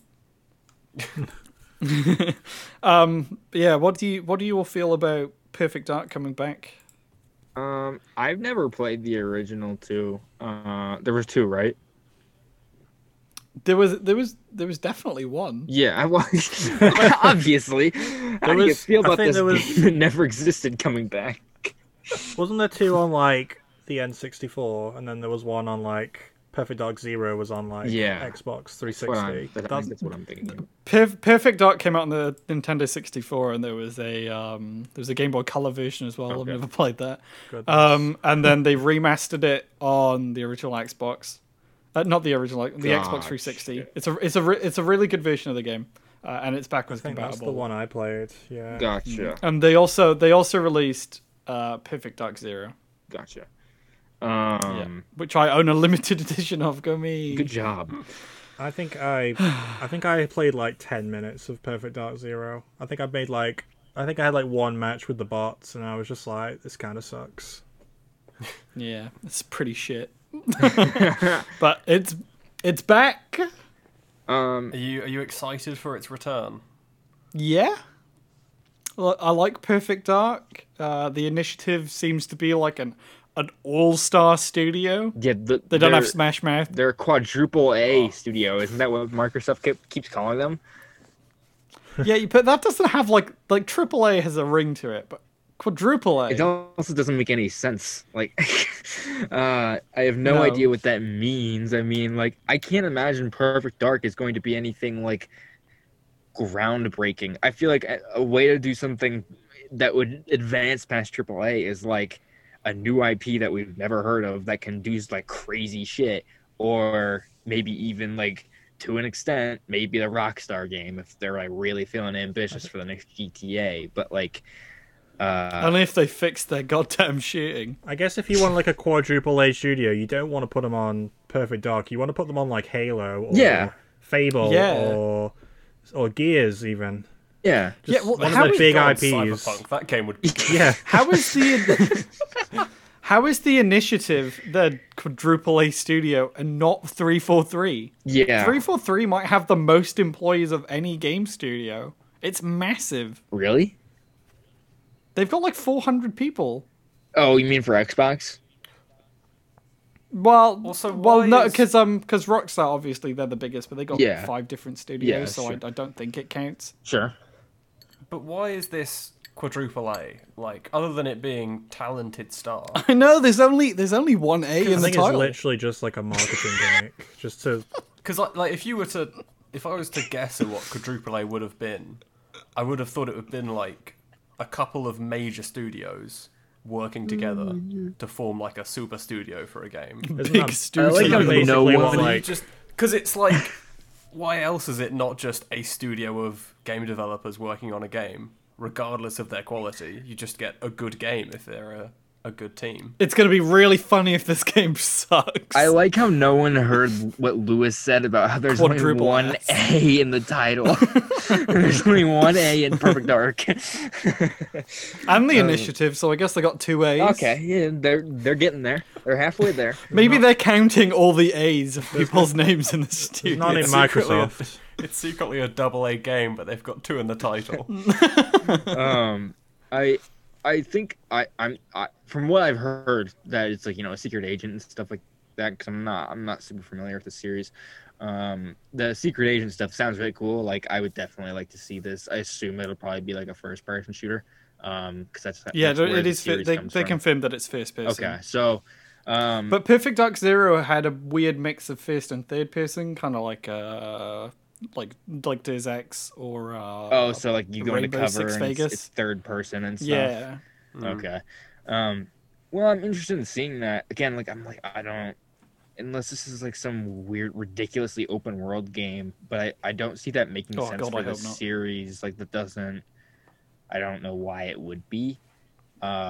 um, yeah. What do you What do you all feel about Perfect Dark coming back? Um, I've never played the original two. Uh, there was two, right? There was there was there was definitely one. Yeah, I was obviously. How There do you was- feel I about think this there was- game that never existed coming back? Wasn't there two on like the N sixty-four, and then there was one on like Perfect Dark Zero was on like Yeah. Xbox three That's what, I'm, sixty. that, I That's, think that's what I'm thinking. Perf- Perfect Dark came out on the Nintendo sixty-four, and there was a um, there was a Game Boy Color version as well. Okay. I've never played that. goodness. Um, and then they remastered it on the original Xbox. Uh, not the original, the Xbox three sixty. Gotcha. It's a it's a re- it's a really good version of the game, uh, and it's I backwards think that's compatible. the one I played. Yeah. Gotcha. And they also they also released uh, Perfect Dark Zero, Gotcha. Um, which I own a limited edition of. Go me. Good job. I think I, I think I played like ten minutes of Perfect Dark Zero. I think I made like, I think I had like one match with the bots, and I was just like, this kind of sucks. Yeah, it's pretty shit. But it's it's back. Um, Are you are you excited for its return? Yeah. Well, I like Perfect Dark. Uh, the initiative seems to be like an an all star studio. yeah, the, They don't have they're- Smash Mouth. They're a quadruple A studio, isn't that what Microsoft keep, keeps calling them? Yeah, but that doesn't have like like triple A has a ring to it, but quadruple A. It also doesn't make any sense. Like, uh, I have no, No. idea what that means. I mean, like, I can't imagine Perfect Dark is going to be anything like groundbreaking. I feel like a, a way to do something that would advance past triple A is like a new I P that we've never heard of that can do like crazy shit, or maybe even like to an extent, maybe a Rockstar game if they're like really feeling ambitious for the next G T A. But like, uh, Only if they fix their goddamn shooting. I guess if you want like a quadruple A studio, you don't want to put them on Perfect Dark. You want to put them on like Halo or Yeah. Fable Yeah. or or Gears even. yeah. Yeah, well, one how of the is- big God, I Ps. Cyberpunk, that game would be good. Yeah. How is the how is the initiative the quadruple A studio and not three forty-three? Yeah. three forty-three might have the most employees of any game studio. It's massive. Really? They've got like four hundred people. Oh, you mean for Xbox? Well, Also, well, why no, is- because um, because Rockstar obviously they're the biggest, but they got Yeah. five different studios, Yeah, so sure. I, I don't think it counts. Sure. But why is this quadruple A? Like, other than it being talented staff, I know there's only there's only one A I in the think it's title. literally just like a marketing gimmick, just to because like, like if you were to, if I was to guess at what quadruple A would have been, I would have thought it would have been like a couple of major studios working together to form like a super studio for a game. Isn't Big that- studio. I like how basically no what, one- But you like just because it's like, why else is it not just a studio of game developers working on a game, regardless of their quality? You just get a good game if they're a, a good team. It's gonna be really funny if this game sucks. I like how no one heard what Lewis said about how there's only Quadruple one S. A in the title. There's only one A in Perfect Dark. and the initiative, so I guess they got two A's. Okay, yeah, they're they're getting there. They're halfway there. Maybe they're counting all the A's of people's names in the studio. not in It's secretly a- Microsoft. It's secretly a double A game, but they've got two in the title. Um, I I think I I'm I, from what I've heard that it's like, you know, a secret agent and stuff like that. Because I'm not I'm not super familiar with the series. Um, the secret agent stuff sounds really cool. Like, I would definitely like to see this. I assume it'll probably be like a first person shooter. Um, because that's Yeah, that's where it the is. Fi- series they comes they from. confirmed that it's first person. Okay, so um, But Perfect Dark Zero had a weird mix of first and third person, kind of like uh like like Deus Ex or uh oh, so like you go into Rainbow cover Six and it's, Vegas. it's third person and stuff. yeah. Okay. Um, well, I'm interested in seeing that again. Like, I'm like, I don't, unless this is like some weird, ridiculously open world game, but I, I don't see that making Oh, sense God, for I the hope not. series. Like, that doesn't. I don't know why it would be.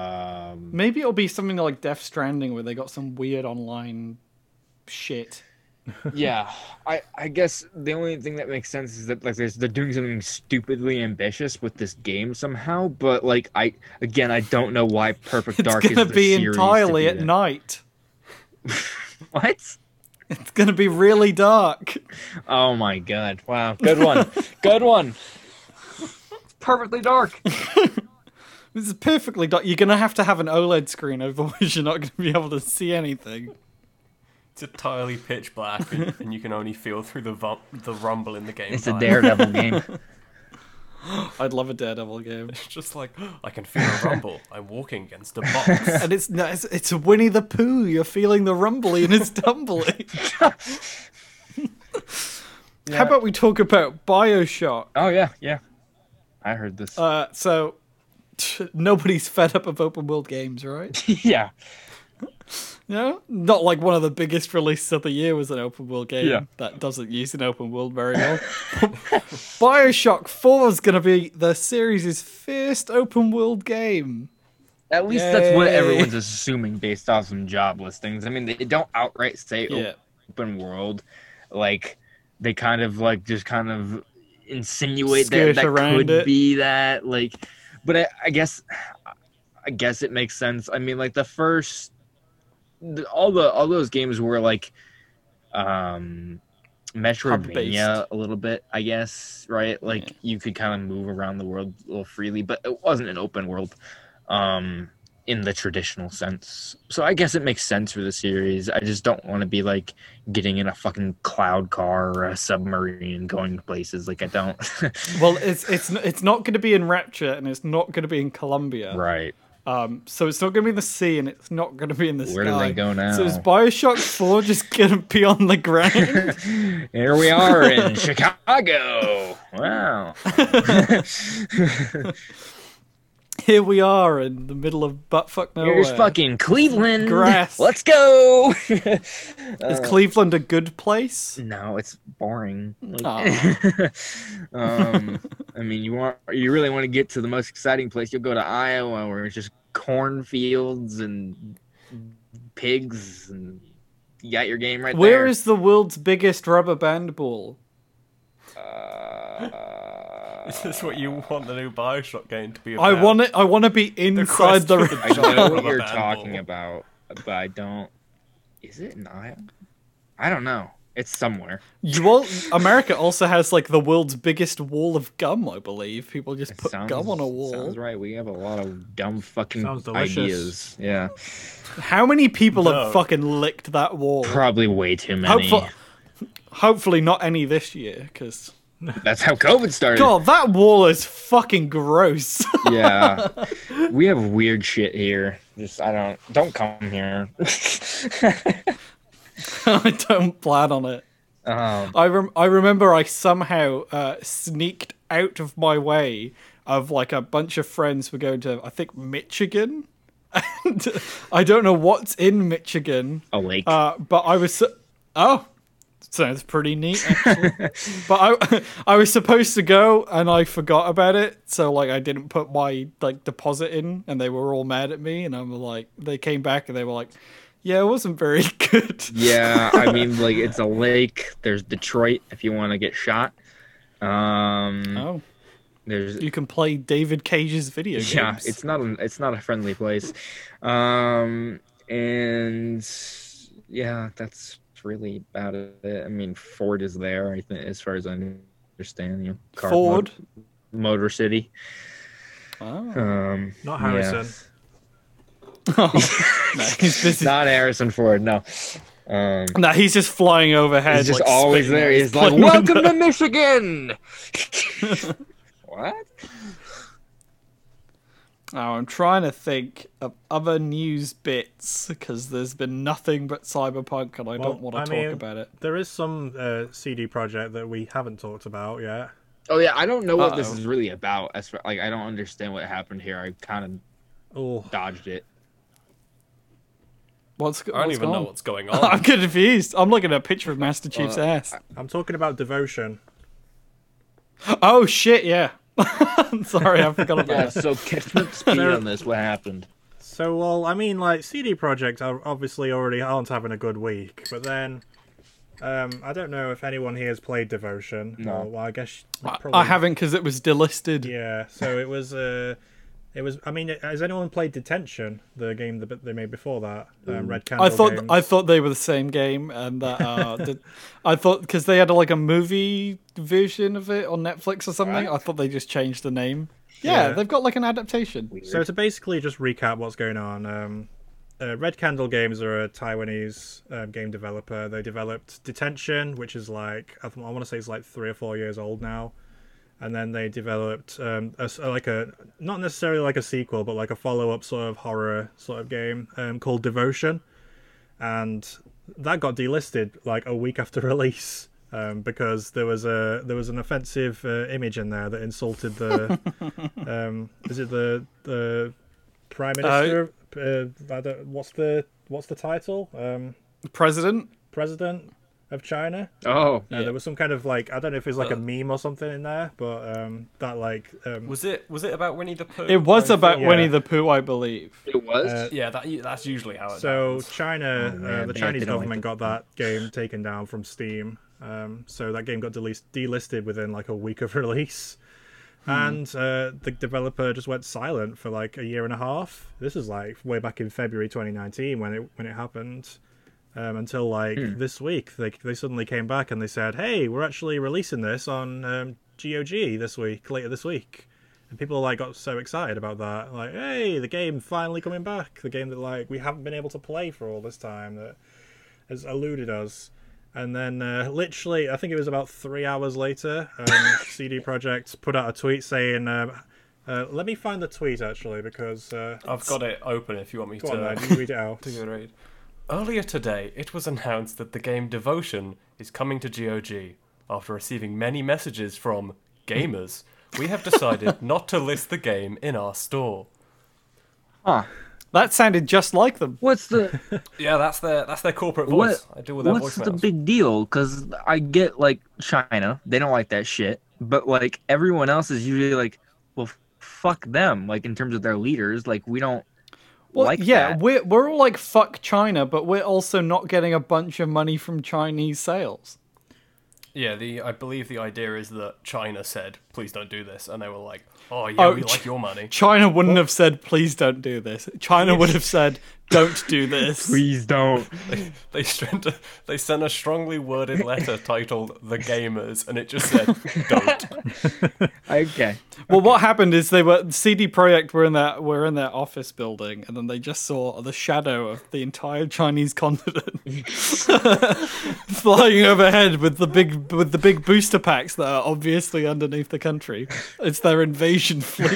Um, Maybe it'll be something like Death Stranding, where they got some weird online shit. yeah, I I guess the only thing that makes sense is that like there's, they're doing something stupidly ambitious with this game somehow, but like I again I don't know why Perfect It's Dark gonna is the be series to entirely do at that. night. What? It's gonna be really dark. Oh my god! Wow, good one, good one. Perfectly dark. This is perfectly dark. You're gonna have to have an OLED screen, otherwise you're not gonna be able to see anything. It's entirely pitch black, and, and you can only feel through the vo- the rumble in the game. It's a time. Daredevil game. I'd love a Daredevil game. It's just like I can feel a rumble. I'm walking against a box. And it's no, it's, it's Winnie the Pooh. You're feeling the rumbly and it's tumbly. How about we talk about BioShock? Oh yeah, yeah. I heard this. Uh, so nobody's fed up of open world games, right? yeah. No, not like one of the biggest releases of the year was an open world game Yeah. that doesn't use an open world very well. BioShock four is going to be the series' first open world game. At least that's what Yay. everyone's assuming based off some job listings. I mean, they don't outright say Yeah. open world. Like, they kind of, like, just kind of insinuate Skirt that that around could it. be that. Like, but I, I guess, I guess it makes sense. I mean, like, the first, the, all the, all those games were, like, um... Hub-based. Metroidvania a little bit, I guess, right? Like Yeah. you could kind of move around the world a little freely, but it wasn't an open world um in the traditional sense. So I guess it makes sense for the series. I just don't want to be like getting in a fucking cloud car or a submarine going to places. Like I don't. Well, it's it's n- it's not going to be in Rapture and it's not going to be in Columbia. Right. Um, so it's not going to be in the sea and it's not going to be in the Where sky. do they go now? So is BioShock four just going to be on the ground? Here we are in Chicago. Wow. Here we are in the middle of buttfuck nowhere. Here's fucking Cleveland. Grass. Let's go. Is Cleveland a good place? No, it's boring. Like- Aw. um, I mean, you want you really want to get to the most exciting place? You'll go to Iowa, where it's just cornfields and pigs, and you got your game right Where there. is the world's biggest rubber band ball? Uh, Is this what you want the new Bioshock game to be I about? want it. I want to be inside quest the. for the I know giant what rubber you're band talking ball. about, but I don't. Is it in Iowa? I don't know. It's somewhere. You all, America also has like the world's biggest wall of gum. I believe people just It put sounds, gum on a wall. Sounds right. We have a lot of dumb fucking Sounds delicious. ideas. Yeah, How many people No. have fucking licked that wall? probably way too many. Hopefully, hopefully not any this year, because That's how COVID started. God, that wall is fucking gross. Yeah, we have weird shit here. Just I don't don't come here. I don't plan on it. um, I rem- I remember I somehow uh, sneaked out of my way of like a bunch of friends were going to I think Michigan, and I don't know what's in Michigan, a lake. uh, but I was su- oh sounds pretty neat actually. But I I was supposed to go and I forgot about it, so like I didn't put my like deposit in, and they were all mad at me, and I'm like they came back and they were like, yeah, it wasn't very good. yeah, I mean like it's a lake. There's Detroit if you want to get shot. Um, Oh, there's you can play David Cage's video games. yeah, it's not a, it's not a friendly place. Um, and yeah, that's really about it. I mean, Ford is there. I think, as far as I understand, you know, car- Ford. Mo- Motor City. Oh. Um, Not yeah. Harrison. No, he's busy. Not Harrison Ford. No. Um, No, he's just flying overhead. he's just like, always spitting there. out his He's like, plane "Welcome window." to Michigan." What? Oh, I'm trying to think of other news bits because there's been nothing but Cyberpunk, and I Well, don't want to I talk mean- about it. There is some uh, C D project that we haven't talked about yet. Oh yeah, I don't know what this Uh-oh. is really about. As far, like, I don't understand what happened here. I kind Oh, of dodged it. What's, I don't what's even going know on? what's going I'm on. confused. I'm looking at a picture of Master Chief's Well, ass. I'm talking about Devotion. Oh shit! Yeah. Sorry, I forgot about Yeah. that. So catch me up to speed So- on this. What happened? So, well, I mean, like, C D Projekt are obviously already aren't having a good week, but then Um, I don't know if anyone here has played Devotion. No. Or, well, I guess I, probably, I haven't because it was delisted. Yeah, so it was. Uh, it was. I mean, has anyone played Detention, the game that they made before that? Um, Red Candle I thought Games? I thought they were the same game, and that uh, the, I thought because they had like a movie version of it on Netflix or something. What? I thought they just changed the name. Yeah, Yeah. they've got like an adaptation. So to basically just recap what's going on, um, uh, Red Candle Games are a Taiwanese um, game developer. They developed Detention, which is like I, th- I want to say it's like three or four years old now, and then they developed um, a s like a not necessarily like a sequel, but like a follow-up sort of horror sort of game um, called Devotion, and that got delisted like a week after release. Um, because there was a there was an offensive uh, image in there that insulted the um, is it the the prime minister? Uh, I don't, what's the what's the title? Um, President. President of China. Oh, Uh, Yeah. There was some kind of like I don't know if it's like a Uh, meme or something in there, but um, that like um, Was it was it about Winnie the Pooh? It was I about thought- Yeah. Winnie the Pooh, I believe. it was. Uh, Yeah, that that's usually how it So happens. China, Oh, uh, man, the they- Chinese they don't like government to- got that game taken down from Steam. Um, so that game got delis- delisted within like a week of release, and uh, the developer just went silent for like a year and a half. This is like way back in February twenty nineteen when it when it happened. Um, until like this week, they they suddenly came back and they said, "Hey, we're actually releasing this on um, G O G this week, later this week." And people like got so excited about that, like, "Hey, the game finally coming back! The game that like we haven't been able to play for all this time that has eluded us." And then, uh, literally, I think it was about three hours later, um, C D Projekt put out a tweet saying, um, uh, "Let me find the tweet actually, because uh, I've got it open if you want me go to. on, man, you read it out." to go read. Earlier today, it was announced that the game Devotion is coming to G O G. After receiving many messages from gamers, we have decided not to list the game in our store. Huh. That sounded just like them. What's the Yeah, that's their that's their corporate voice. what? I deal with their What's the voicemails. big deal? Because I get like China, they don't like that shit, but like everyone else is usually like, well, f- fuck them. Like in terms of their leaders, like we don't Well, like yeah, that. we're we're all like fuck China, but we're also not getting a bunch of money from Chinese sales. Yeah, the I believe the idea is that China said, "Please don't do this," and they were like, "Oh yeah, Oh, we Ch- like your money." China wouldn't have said, "Please don't do this." China would have said, "Don't do this." Please don't. They sent a, they sent a strongly worded letter titled "The Gamers," and it just said, "Don't." Okay. Well, what happened is they were C D Projekt were in their were in their office building, and then they just saw the shadow of the entire Chinese continent flying overhead with the big with the big booster packs that are obviously underneath the country. It's their invasion fleet.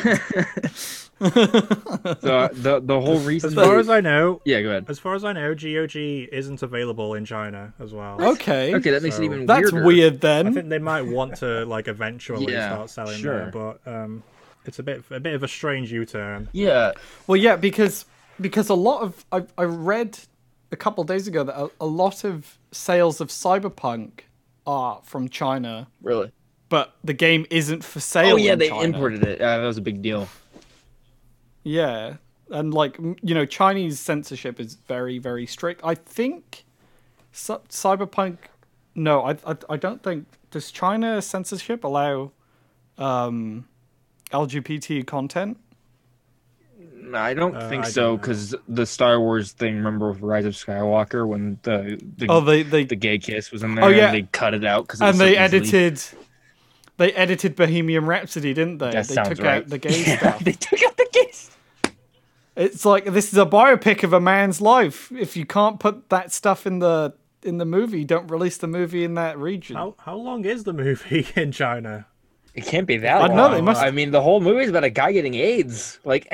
So the the whole reason. As far as I know, yeah, go ahead. as far as I know, G O G isn't available in China as well. Okay, Okay, that makes So- it even that's weirder. weird I then. think they might want to like eventually Yeah, start selling sure. there, but um, it's a bit a bit of a strange U-turn. Yeah. Well, yeah, because because a lot of I I read a couple of days ago that a, a lot of sales of Cyberpunk are from China, Really. but the game isn't for sale. Oh yeah, in they China. imported it. Uh, that was a big deal. Yeah, and like m- you know, Chinese censorship is very very strict. I think Cy- Cyberpunk. No, I, I I don't think does China censorship allow um, L G B T content. No, I don't Uh, think I so don't know. because the Star Wars thing. Remember with Rise of Skywalker when the the, Oh, they they the gay kiss was in there? Oh, yeah. And they cut it out because and they edited they edited Bohemian Rhapsody, didn't they? That they sounds took right. out the gay Yeah, stuff. they took out the gay stuff. It's like this is a biopic of a man's life. If you can't put that stuff in the in the movie, don't release the movie in that region. How how long is the movie in China? It can't be that I long. know, they must- I mean, the whole movie is about a guy getting AIDS. Like,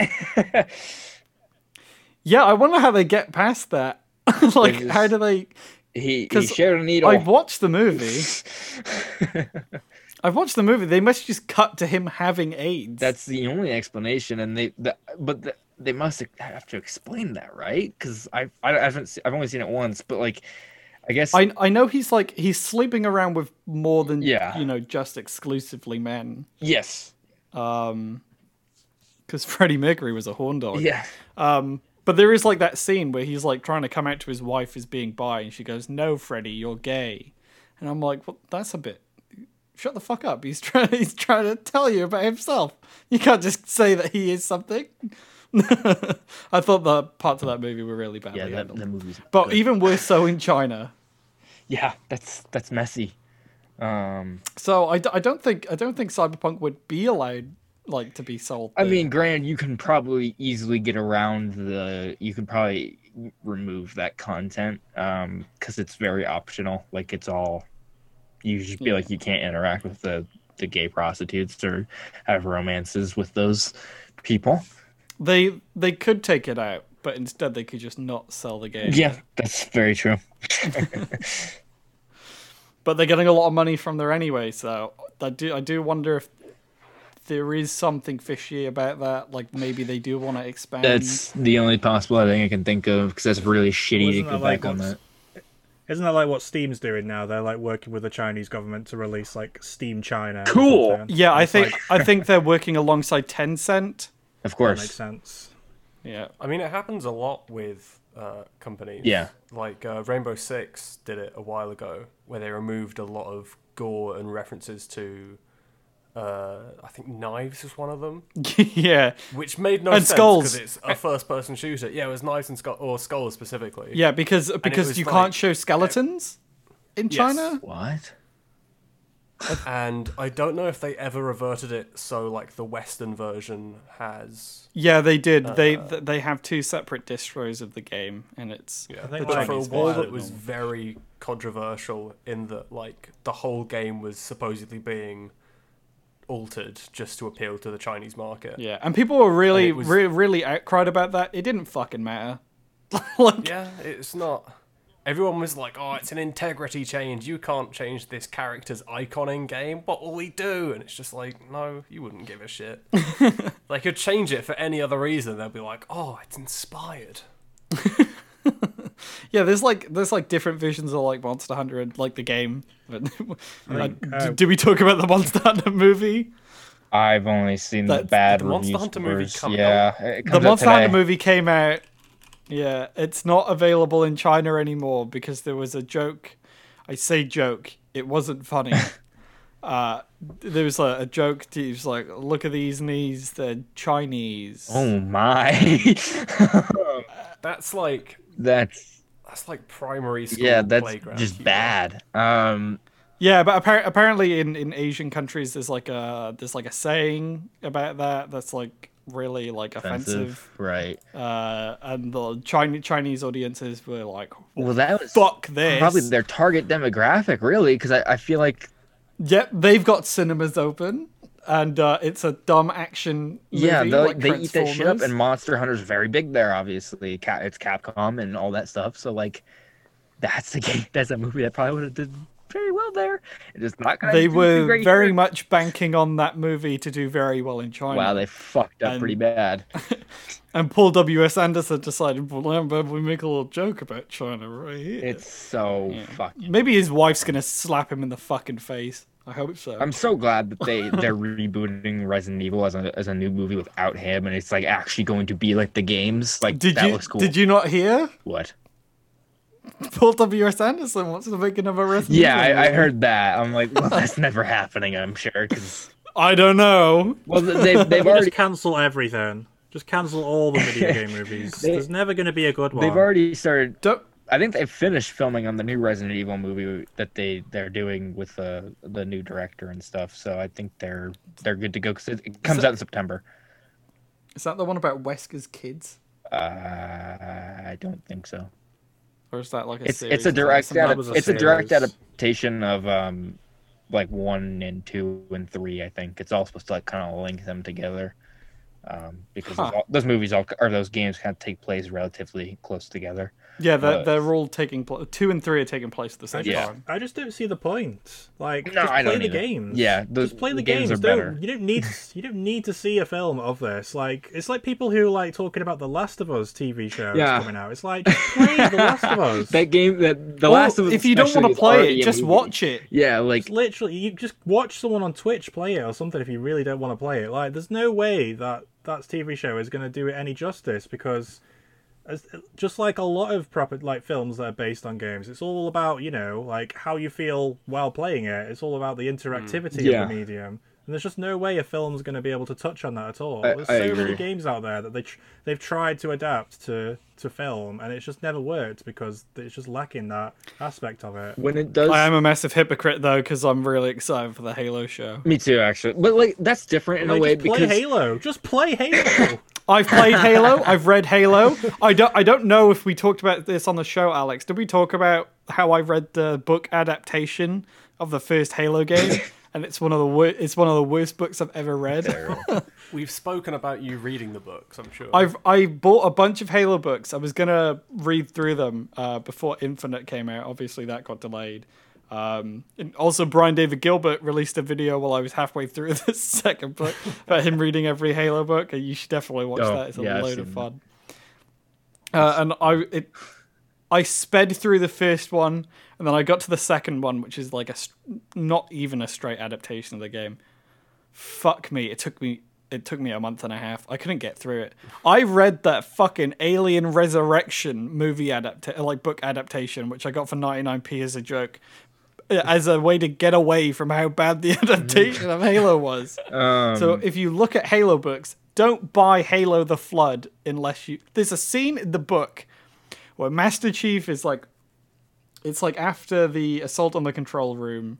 Yeah, I wonder how they get past that. Like, just- how do they? he he 'Cause shared a needle. I watched the movie. I've watched the movie. They must just cut to him having AIDS. That's the only explanation, and they, the, but the, they must have to explain that, right? Because I, I haven't, se- I've only seen it once, but like, I guess I I know he's like he's sleeping around with more than Yeah. you know just exclusively men. yes, Um, because Freddie Mercury was a horn dog. yeah, Um, but there is like that scene where he's like trying to come out to his wife as being bi, and she goes, "No, Freddie, you're gay." And I'm like, well, that's a bit. Shut the fuck up. He's trying. He's trying to tell you about himself. You can't just say that he is something. I thought the parts of that movie were really badly Yeah, that, handled. that movie's But good. even worse so in China. Yeah, that's that's messy. Um, So I, d- I don't think I don't think Cyberpunk would be allowed like to be sold. I there. mean, granted, you can probably easily get around the. You can probably remove that content um because it's very optional. Like it's all. You just feel Yeah. like you can't interact with the the gay prostitutes or have romances with those people. they they could take it out, but instead they could just not sell the game. Yeah, that's very true. But they're getting a lot of money from there anyway, so I do I do wonder if there is something fishy about that. Like maybe they do want to expand. That's the only possible thing I can think of because that's really shitty Well, to isn't go that like back on what's- that. Isn't that like what Steam's doing now? They're like working with the Chinese government to release like Steam China. or Cool. something. Yeah, I It's think like, I think they're working alongside Tencent. Of that course. makes sense. Yeah. I mean, it happens a lot with uh, companies. Yeah. Like uh, Rainbow Six did it a while ago, where they removed a lot of gore and references to. Uh, I think Knives was one of them, Yeah. which made no And sense Skulls. because it's a first-person shooter. Yeah, it was Knives and Skull, or Skulls specifically. Yeah, because because was you like- can't show skeletons in Yes. China. What? And I don't know if they ever reverted it so like the Western version has. Yeah, they did. they Uh, th- they have two separate distros of the game, and it's Yeah, I think but like for a it's while quite it was normal. very controversial in that like the whole game was supposedly being altered just to appeal to the Chinese market. yeah, and people were really And it was- re- really outcried about that. It didn't fucking matter. like Yeah, it's not. Everyone was like, "Oh, it's an integrity change. You can't change this character's icon in game. What will we do?" And it's just like, no, you wouldn't give a shit. They could change it for any other reason. They'll be like, "Oh, it's inspired." yeah, there's like there's like different visions of like Monster Hunter and like the game. But I think, Uh, uh, d- did we talk about the Monster Hunter movie? I've only seen the That's- bad the Monster reviews. Hunter movie first. come yeah, it The comes out Monster Hunter today. movie came out. Yeah, it's not available in China anymore because there was a joke. I say joke. It wasn't funny. uh, there was a, a joke. He was like, "Look at these knees. They're Chinese." Oh my. That's like that's that's like primary school yeah, that's playground just humor. bad. Um Yeah, but appar- apparently in, in Asian countries, there's like a there's like a saying about that that's like really like offensive. offensive. Right. Uh, and the Chinese Chinese audiences were like, Well, that was "Fuck this!" probably their target demographic, really, because I, I feel like Yep, they've got cinemas open, and uh, it's a dumb action movie. yeah, they like they eat that shit up, Transformers. and Monster Hunter's very big there. Obviously, Cap, it's Capcom and all that stuff. So like, that's the game. That's a movie that probably would have did very well there. It is not going. They do were great very here. much banking on that movie to do very well in China. Wow, they fucked up And- pretty bad. And Paul W S Anderson decided, well, how about we make a little joke about China right here? It's so Yeah. fucked. Maybe his wife's gonna slap him in the fucking face. I hope so. I'm so glad that they they're rebooting Resident Evil as a as a new movie without him, and it's like actually going to be like the games. Like did that you looks cool. did you not hear? What? Paul W S Anderson wants to make another Resident Yeah, Evil I, I movie. heard that. I'm like, well, that's never happening. I'm sure because I don't know. well, they've they've We already just cancel everything. Just cancel all the video game movies. They- There's never going to be a good one. they've already started. Don't, I think they've finished filming on the new Resident Evil movie that they they're doing with the the new director and stuff. So I think they're they're good to go because it, it comes So- out in September. is that the one about Wesker's kids, Uh, I don't think so. or is that like a It's series? it's a Is that direct something- that adap- was a it's a direct series. adaptation of um like one and two and three. I think it's all supposed to like kind of link them together. Um, because Huh. those, all, those movies all or those games kind of take place relatively close together. Yeah, they're, Uh, they're all taking place. Two and three are taking place at the I same just, Yeah. time. I just don't see the point. Like, No, just I play don't the either. games. Yeah, those- just play the, the games games. are Don't, better. you don't need you don't need to see a film of this. Like, it's like people who like talking about the Last of Us T V show Yeah. coming out. It's like just play the Last of Us. That game that the Well, last of Us if you don't especially want is to play already it, a just movie. watch it. Yeah, like It's literally, you just watch someone on Twitch play it or something if you really don't want to play it. Like, there's no way that that T V show is going to do it any justice because as, just like a lot of proper like films that are based on games, it's all about, you know, like how you feel while playing it. It's all about the interactivity Yeah. of the medium. And there's just no way a film's going to be able to touch on that at all. I- There's I so many agree. games out there that they tr- they've tried to adapt to to film, and it's just never worked because it's just lacking that aspect of it. When it does, I am a massive hypocrite though, because I'm really excited for the Halo show. me too, actually. But like that's different in Like, a way just play because Halo. Just play Halo. I've played Halo. I've read Halo. I don't. I don't know if we talked about this on the show, Alex. Did we talk about how I read the book adaptation of the first Halo game? And it's one of the wor- It's one of the worst books I've ever read. We've spoken about you reading the books, I'm sure. I've I bought a bunch of Halo books. I was gonna read through them uh, before Infinite came out. Obviously, that got delayed. Um, and also, Brian David Gilbert released a video while I was halfway through the second book about him reading every Halo book. And you should definitely watch Oh, that. It's a yeah, I've load of seen fun. Uh, and I it, I sped through the first one, and then I got to the second one, which is like a st- not even a straight adaptation of the game. Fuck me! It took me it took me a month and a half. I couldn't get through it. I read that fucking Alien Resurrection movie adapta- like book adaptation, which I got for ninety-nine p as a joke, as a way to get away from how bad the adaptation of Halo was. um, So if you look at Halo books, don't buy Halo the Flood unless you... There's a scene in the book where Master Chief is like... It's like after the assault on the control room.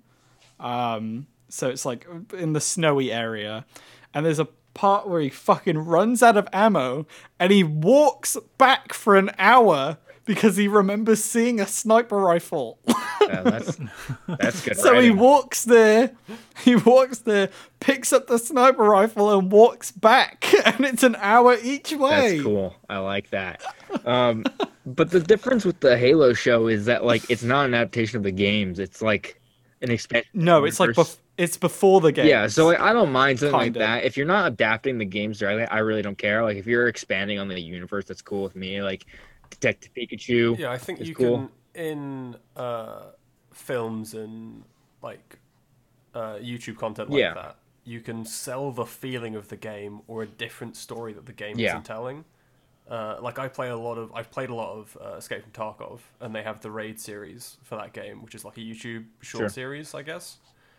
Um, so it's like in the snowy area. And there's a part where he fucking runs out of ammo and he walks back for an hour because he remembers seeing a sniper rifle. yeah, that's that's good. So he writing. walks there, he walks there, picks up the sniper rifle and walks back, and it's an hour each way. That's cool. I like that. Um, but the difference with the Halo show is that like it's not an adaptation of the games. It's like an expansion. No, it's like universe. bef- it's before the game. Yeah, so like, I don't mind something like Kinda. that. If you're not adapting the games directly, I really don't care. Like if you're expanding on the universe, that's cool with me. Like Detective Pikachu. Yeah, I think is you cool. can in uh, films and like uh, YouTube content like Yeah. that. You can sell the feeling of the game or a different story that the game Yeah. isn't telling. Uh, like I play a lot of, I've played a lot of uh, Escape from Tarkov, and they have the Raid series for that game, which is like a YouTube short Sure. series, I guess.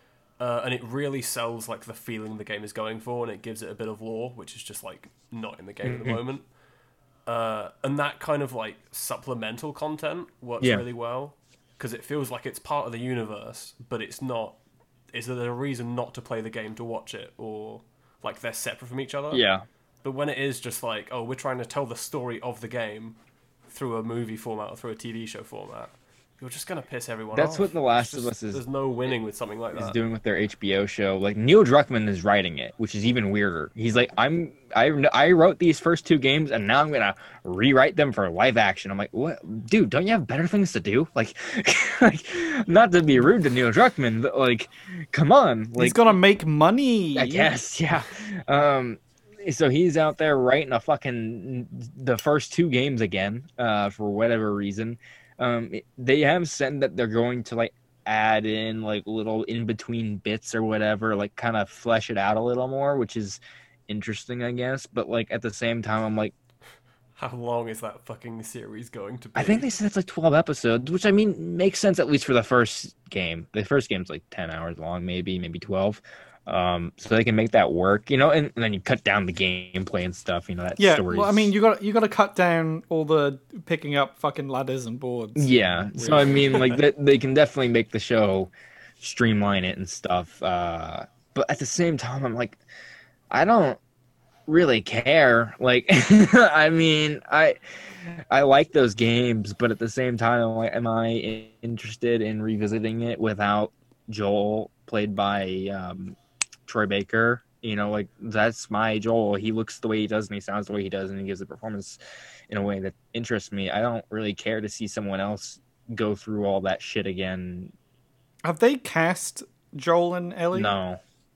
Uh, and it really sells like the feeling the game is going for, and it gives it a bit of lore, which is just like not in the game Mm-hmm. at the moment. Uh, and that kind of like supplemental content works Yeah. really well because it feels like it's part of the universe, but it's not. Is there a reason not to play the game to watch it, or like they're separate from each other? Yeah. But when it is just like, oh, we're trying to tell the story of the game through a movie format or through a T V show format, you're just gonna piss everyone That's off. what The Last It's of just- Us is- There's no winning with something like Is that. doing with their H B O show. Like Neil Druckmann is writing it, which is even weirder. He's like, I'm I I wrote these first two games and now I'm gonna rewrite them for live action. I'm like, what, dude? Don't you have better things to do? Like, like not to be rude to Neil Druckmann, but like, come on, like He's gonna make money. I guess, yeah. Um, so he's out there writing a fucking the first two games again, uh, for whatever reason. Um, they have said that they're going to like add in like little in between bits or whatever, like kind of flesh it out a little more, which is interesting, I guess. But like at the same time, I'm like, How long is that fucking series going to be? I think they said it's like twelve episodes, which I mean makes sense at least for the first game. The first game's like ten hours long, maybe, maybe twelve. Um, so they can make that work, you know, and, and then you cut down the gameplay and stuff, you know, that Yeah, story's... well, I mean, you got you got to cut down all the picking up fucking ladders and boards. Yeah, so I mean, like, they, they can definitely make the show streamline it and stuff. Uh, but at the same time, I'm like, I don't really care. Like, I mean, I I like those games, but at the same time, I'm like, am I interested in revisiting it without Joel, played by um, Troy Baker? You know, like, that's my Joel. He looks the way he does and he sounds the way he does and he gives a performance in a way that interests me. I don't really care to see someone else go through all that shit again. Have they cast Joel and Ellie? No.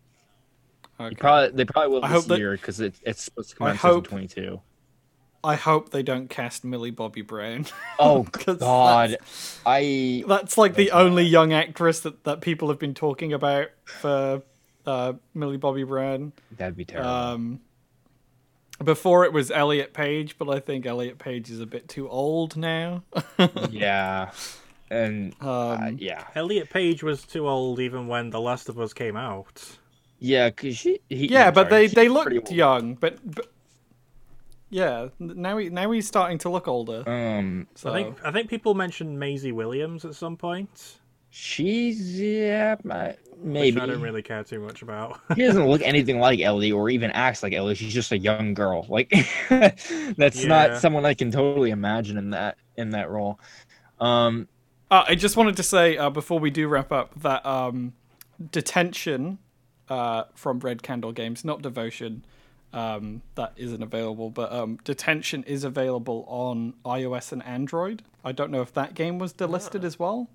Okay. You probably, they probably will I this hope that- year because it, it's supposed to come I out in season hope- twenty-two. I hope they don't cast Millie Bobby Brown. Oh, 'Cause God. That's, I... that's like the only young actress that, that people have been talking about for uh, Millie Bobby Brown. That'd be terrible. Um, Before it was Elliot Page, but I think Elliot Page is a bit too old now. Yeah, and uh, Um, yeah, Elliot Page was too old even when The Last of Us came out. yeah, because she, he, yeah, I'm but sorry, they, they she's pretty looked old. young, but, but yeah, now he now he's starting to look older. Um, So I think I think people mentioned Maisie Williams at some point, she's yeah, uh, which maybe. I don't really care too much about. She doesn't look anything like Ellie or even acts like Ellie. She's just a young girl. Like that's Yeah. not someone I can totally imagine in that in that role. Um, Uh, I just wanted to say uh, before we do wrap up that um, Detention uh, from Red Candle Games, not Devotion, um, that isn't available, but um, Detention is available on iOS and Android. I don't know if that game was delisted as well.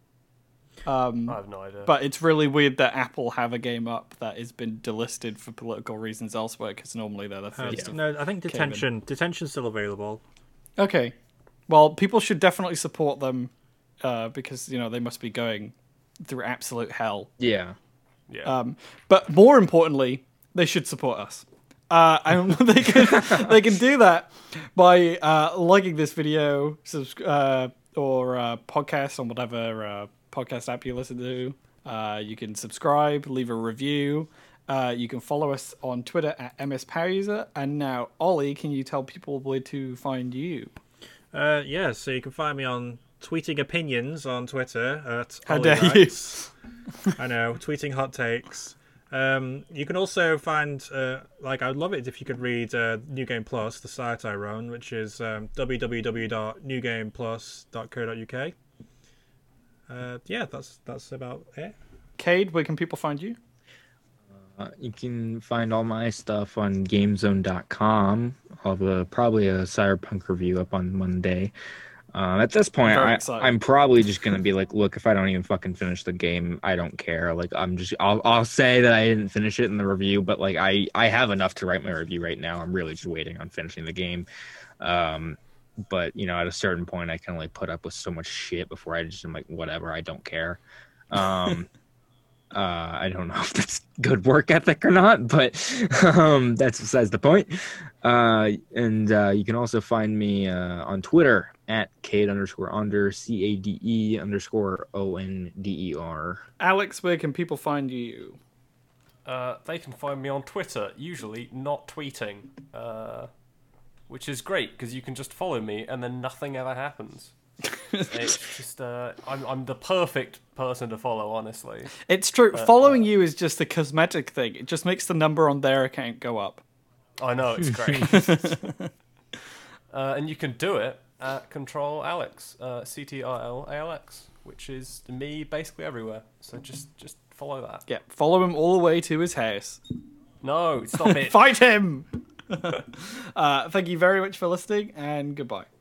Um, I have no idea. but it's really weird that Apple have a game up that has been delisted for political reasons elsewhere, because normally they're the Uh, first. of- no, I think Detention Detention's still available. Okay. Well, people should definitely support them uh, because, you know, they must be going through absolute hell. yeah. yeah. Um, but more importantly, they should support us. Uh, and they can they can do that by uh, liking this video, subs- uh, or uh, podcast on whatever uh, podcast app you listen to. Uh, you can subscribe, leave a review. Uh, you can follow us on Twitter at mspowuser. And now, Ollie, can you tell people where to find you? Uh, yeah, so you can find me on tweeting opinions on Twitter at How Ollie dare you. Wrights. I know, tweeting hot takes. Um, you can also find, uh, like, I'd love it if you could read uh, New Game Plus, the site I run, which is um, w w w dot new game plus dot co dot u k. Uh, yeah, that's that's about it. Cade, where can people find you? Uh, you can find all my stuff on gamezone dot com. I'll have a, probably a Cyberpunk review up on Monday. Um, at this point, Very I, excited. I'm probably just gonna be like, look, if I don't even fucking finish the game, I don't care. Like, I'm just, I'll, I'll say that I didn't finish it in the review, but like, I, I have enough to write my review right now. I'm really just waiting on finishing the game. Um, but you know, at a certain point, I can only put up with so much shit before I just am like, whatever, I don't care. Um. Uh, I don't know if that's good work ethic or not, but um, that's besides the point. Uh, and uh, you can also find me uh, on Twitter at Cade underscore under, C A D E underscore O N D E R. Alex, where can people find you? Uh, they can find me on Twitter, usually not tweeting, uh, which is great because you can just follow me and then nothing ever happens. It's just uh, I'm I'm the perfect person to follow, honestly. It's true. Following you is just a cosmetic thing. It just makes the number on their account go up. I know it's great. uh, and you can do it at Control Alex, uh, C T R L A L X, which is me basically everywhere. So just just follow that. Yeah, follow him all the way to his house. No, stop it. Fight him! uh, thank you very much for listening, and goodbye.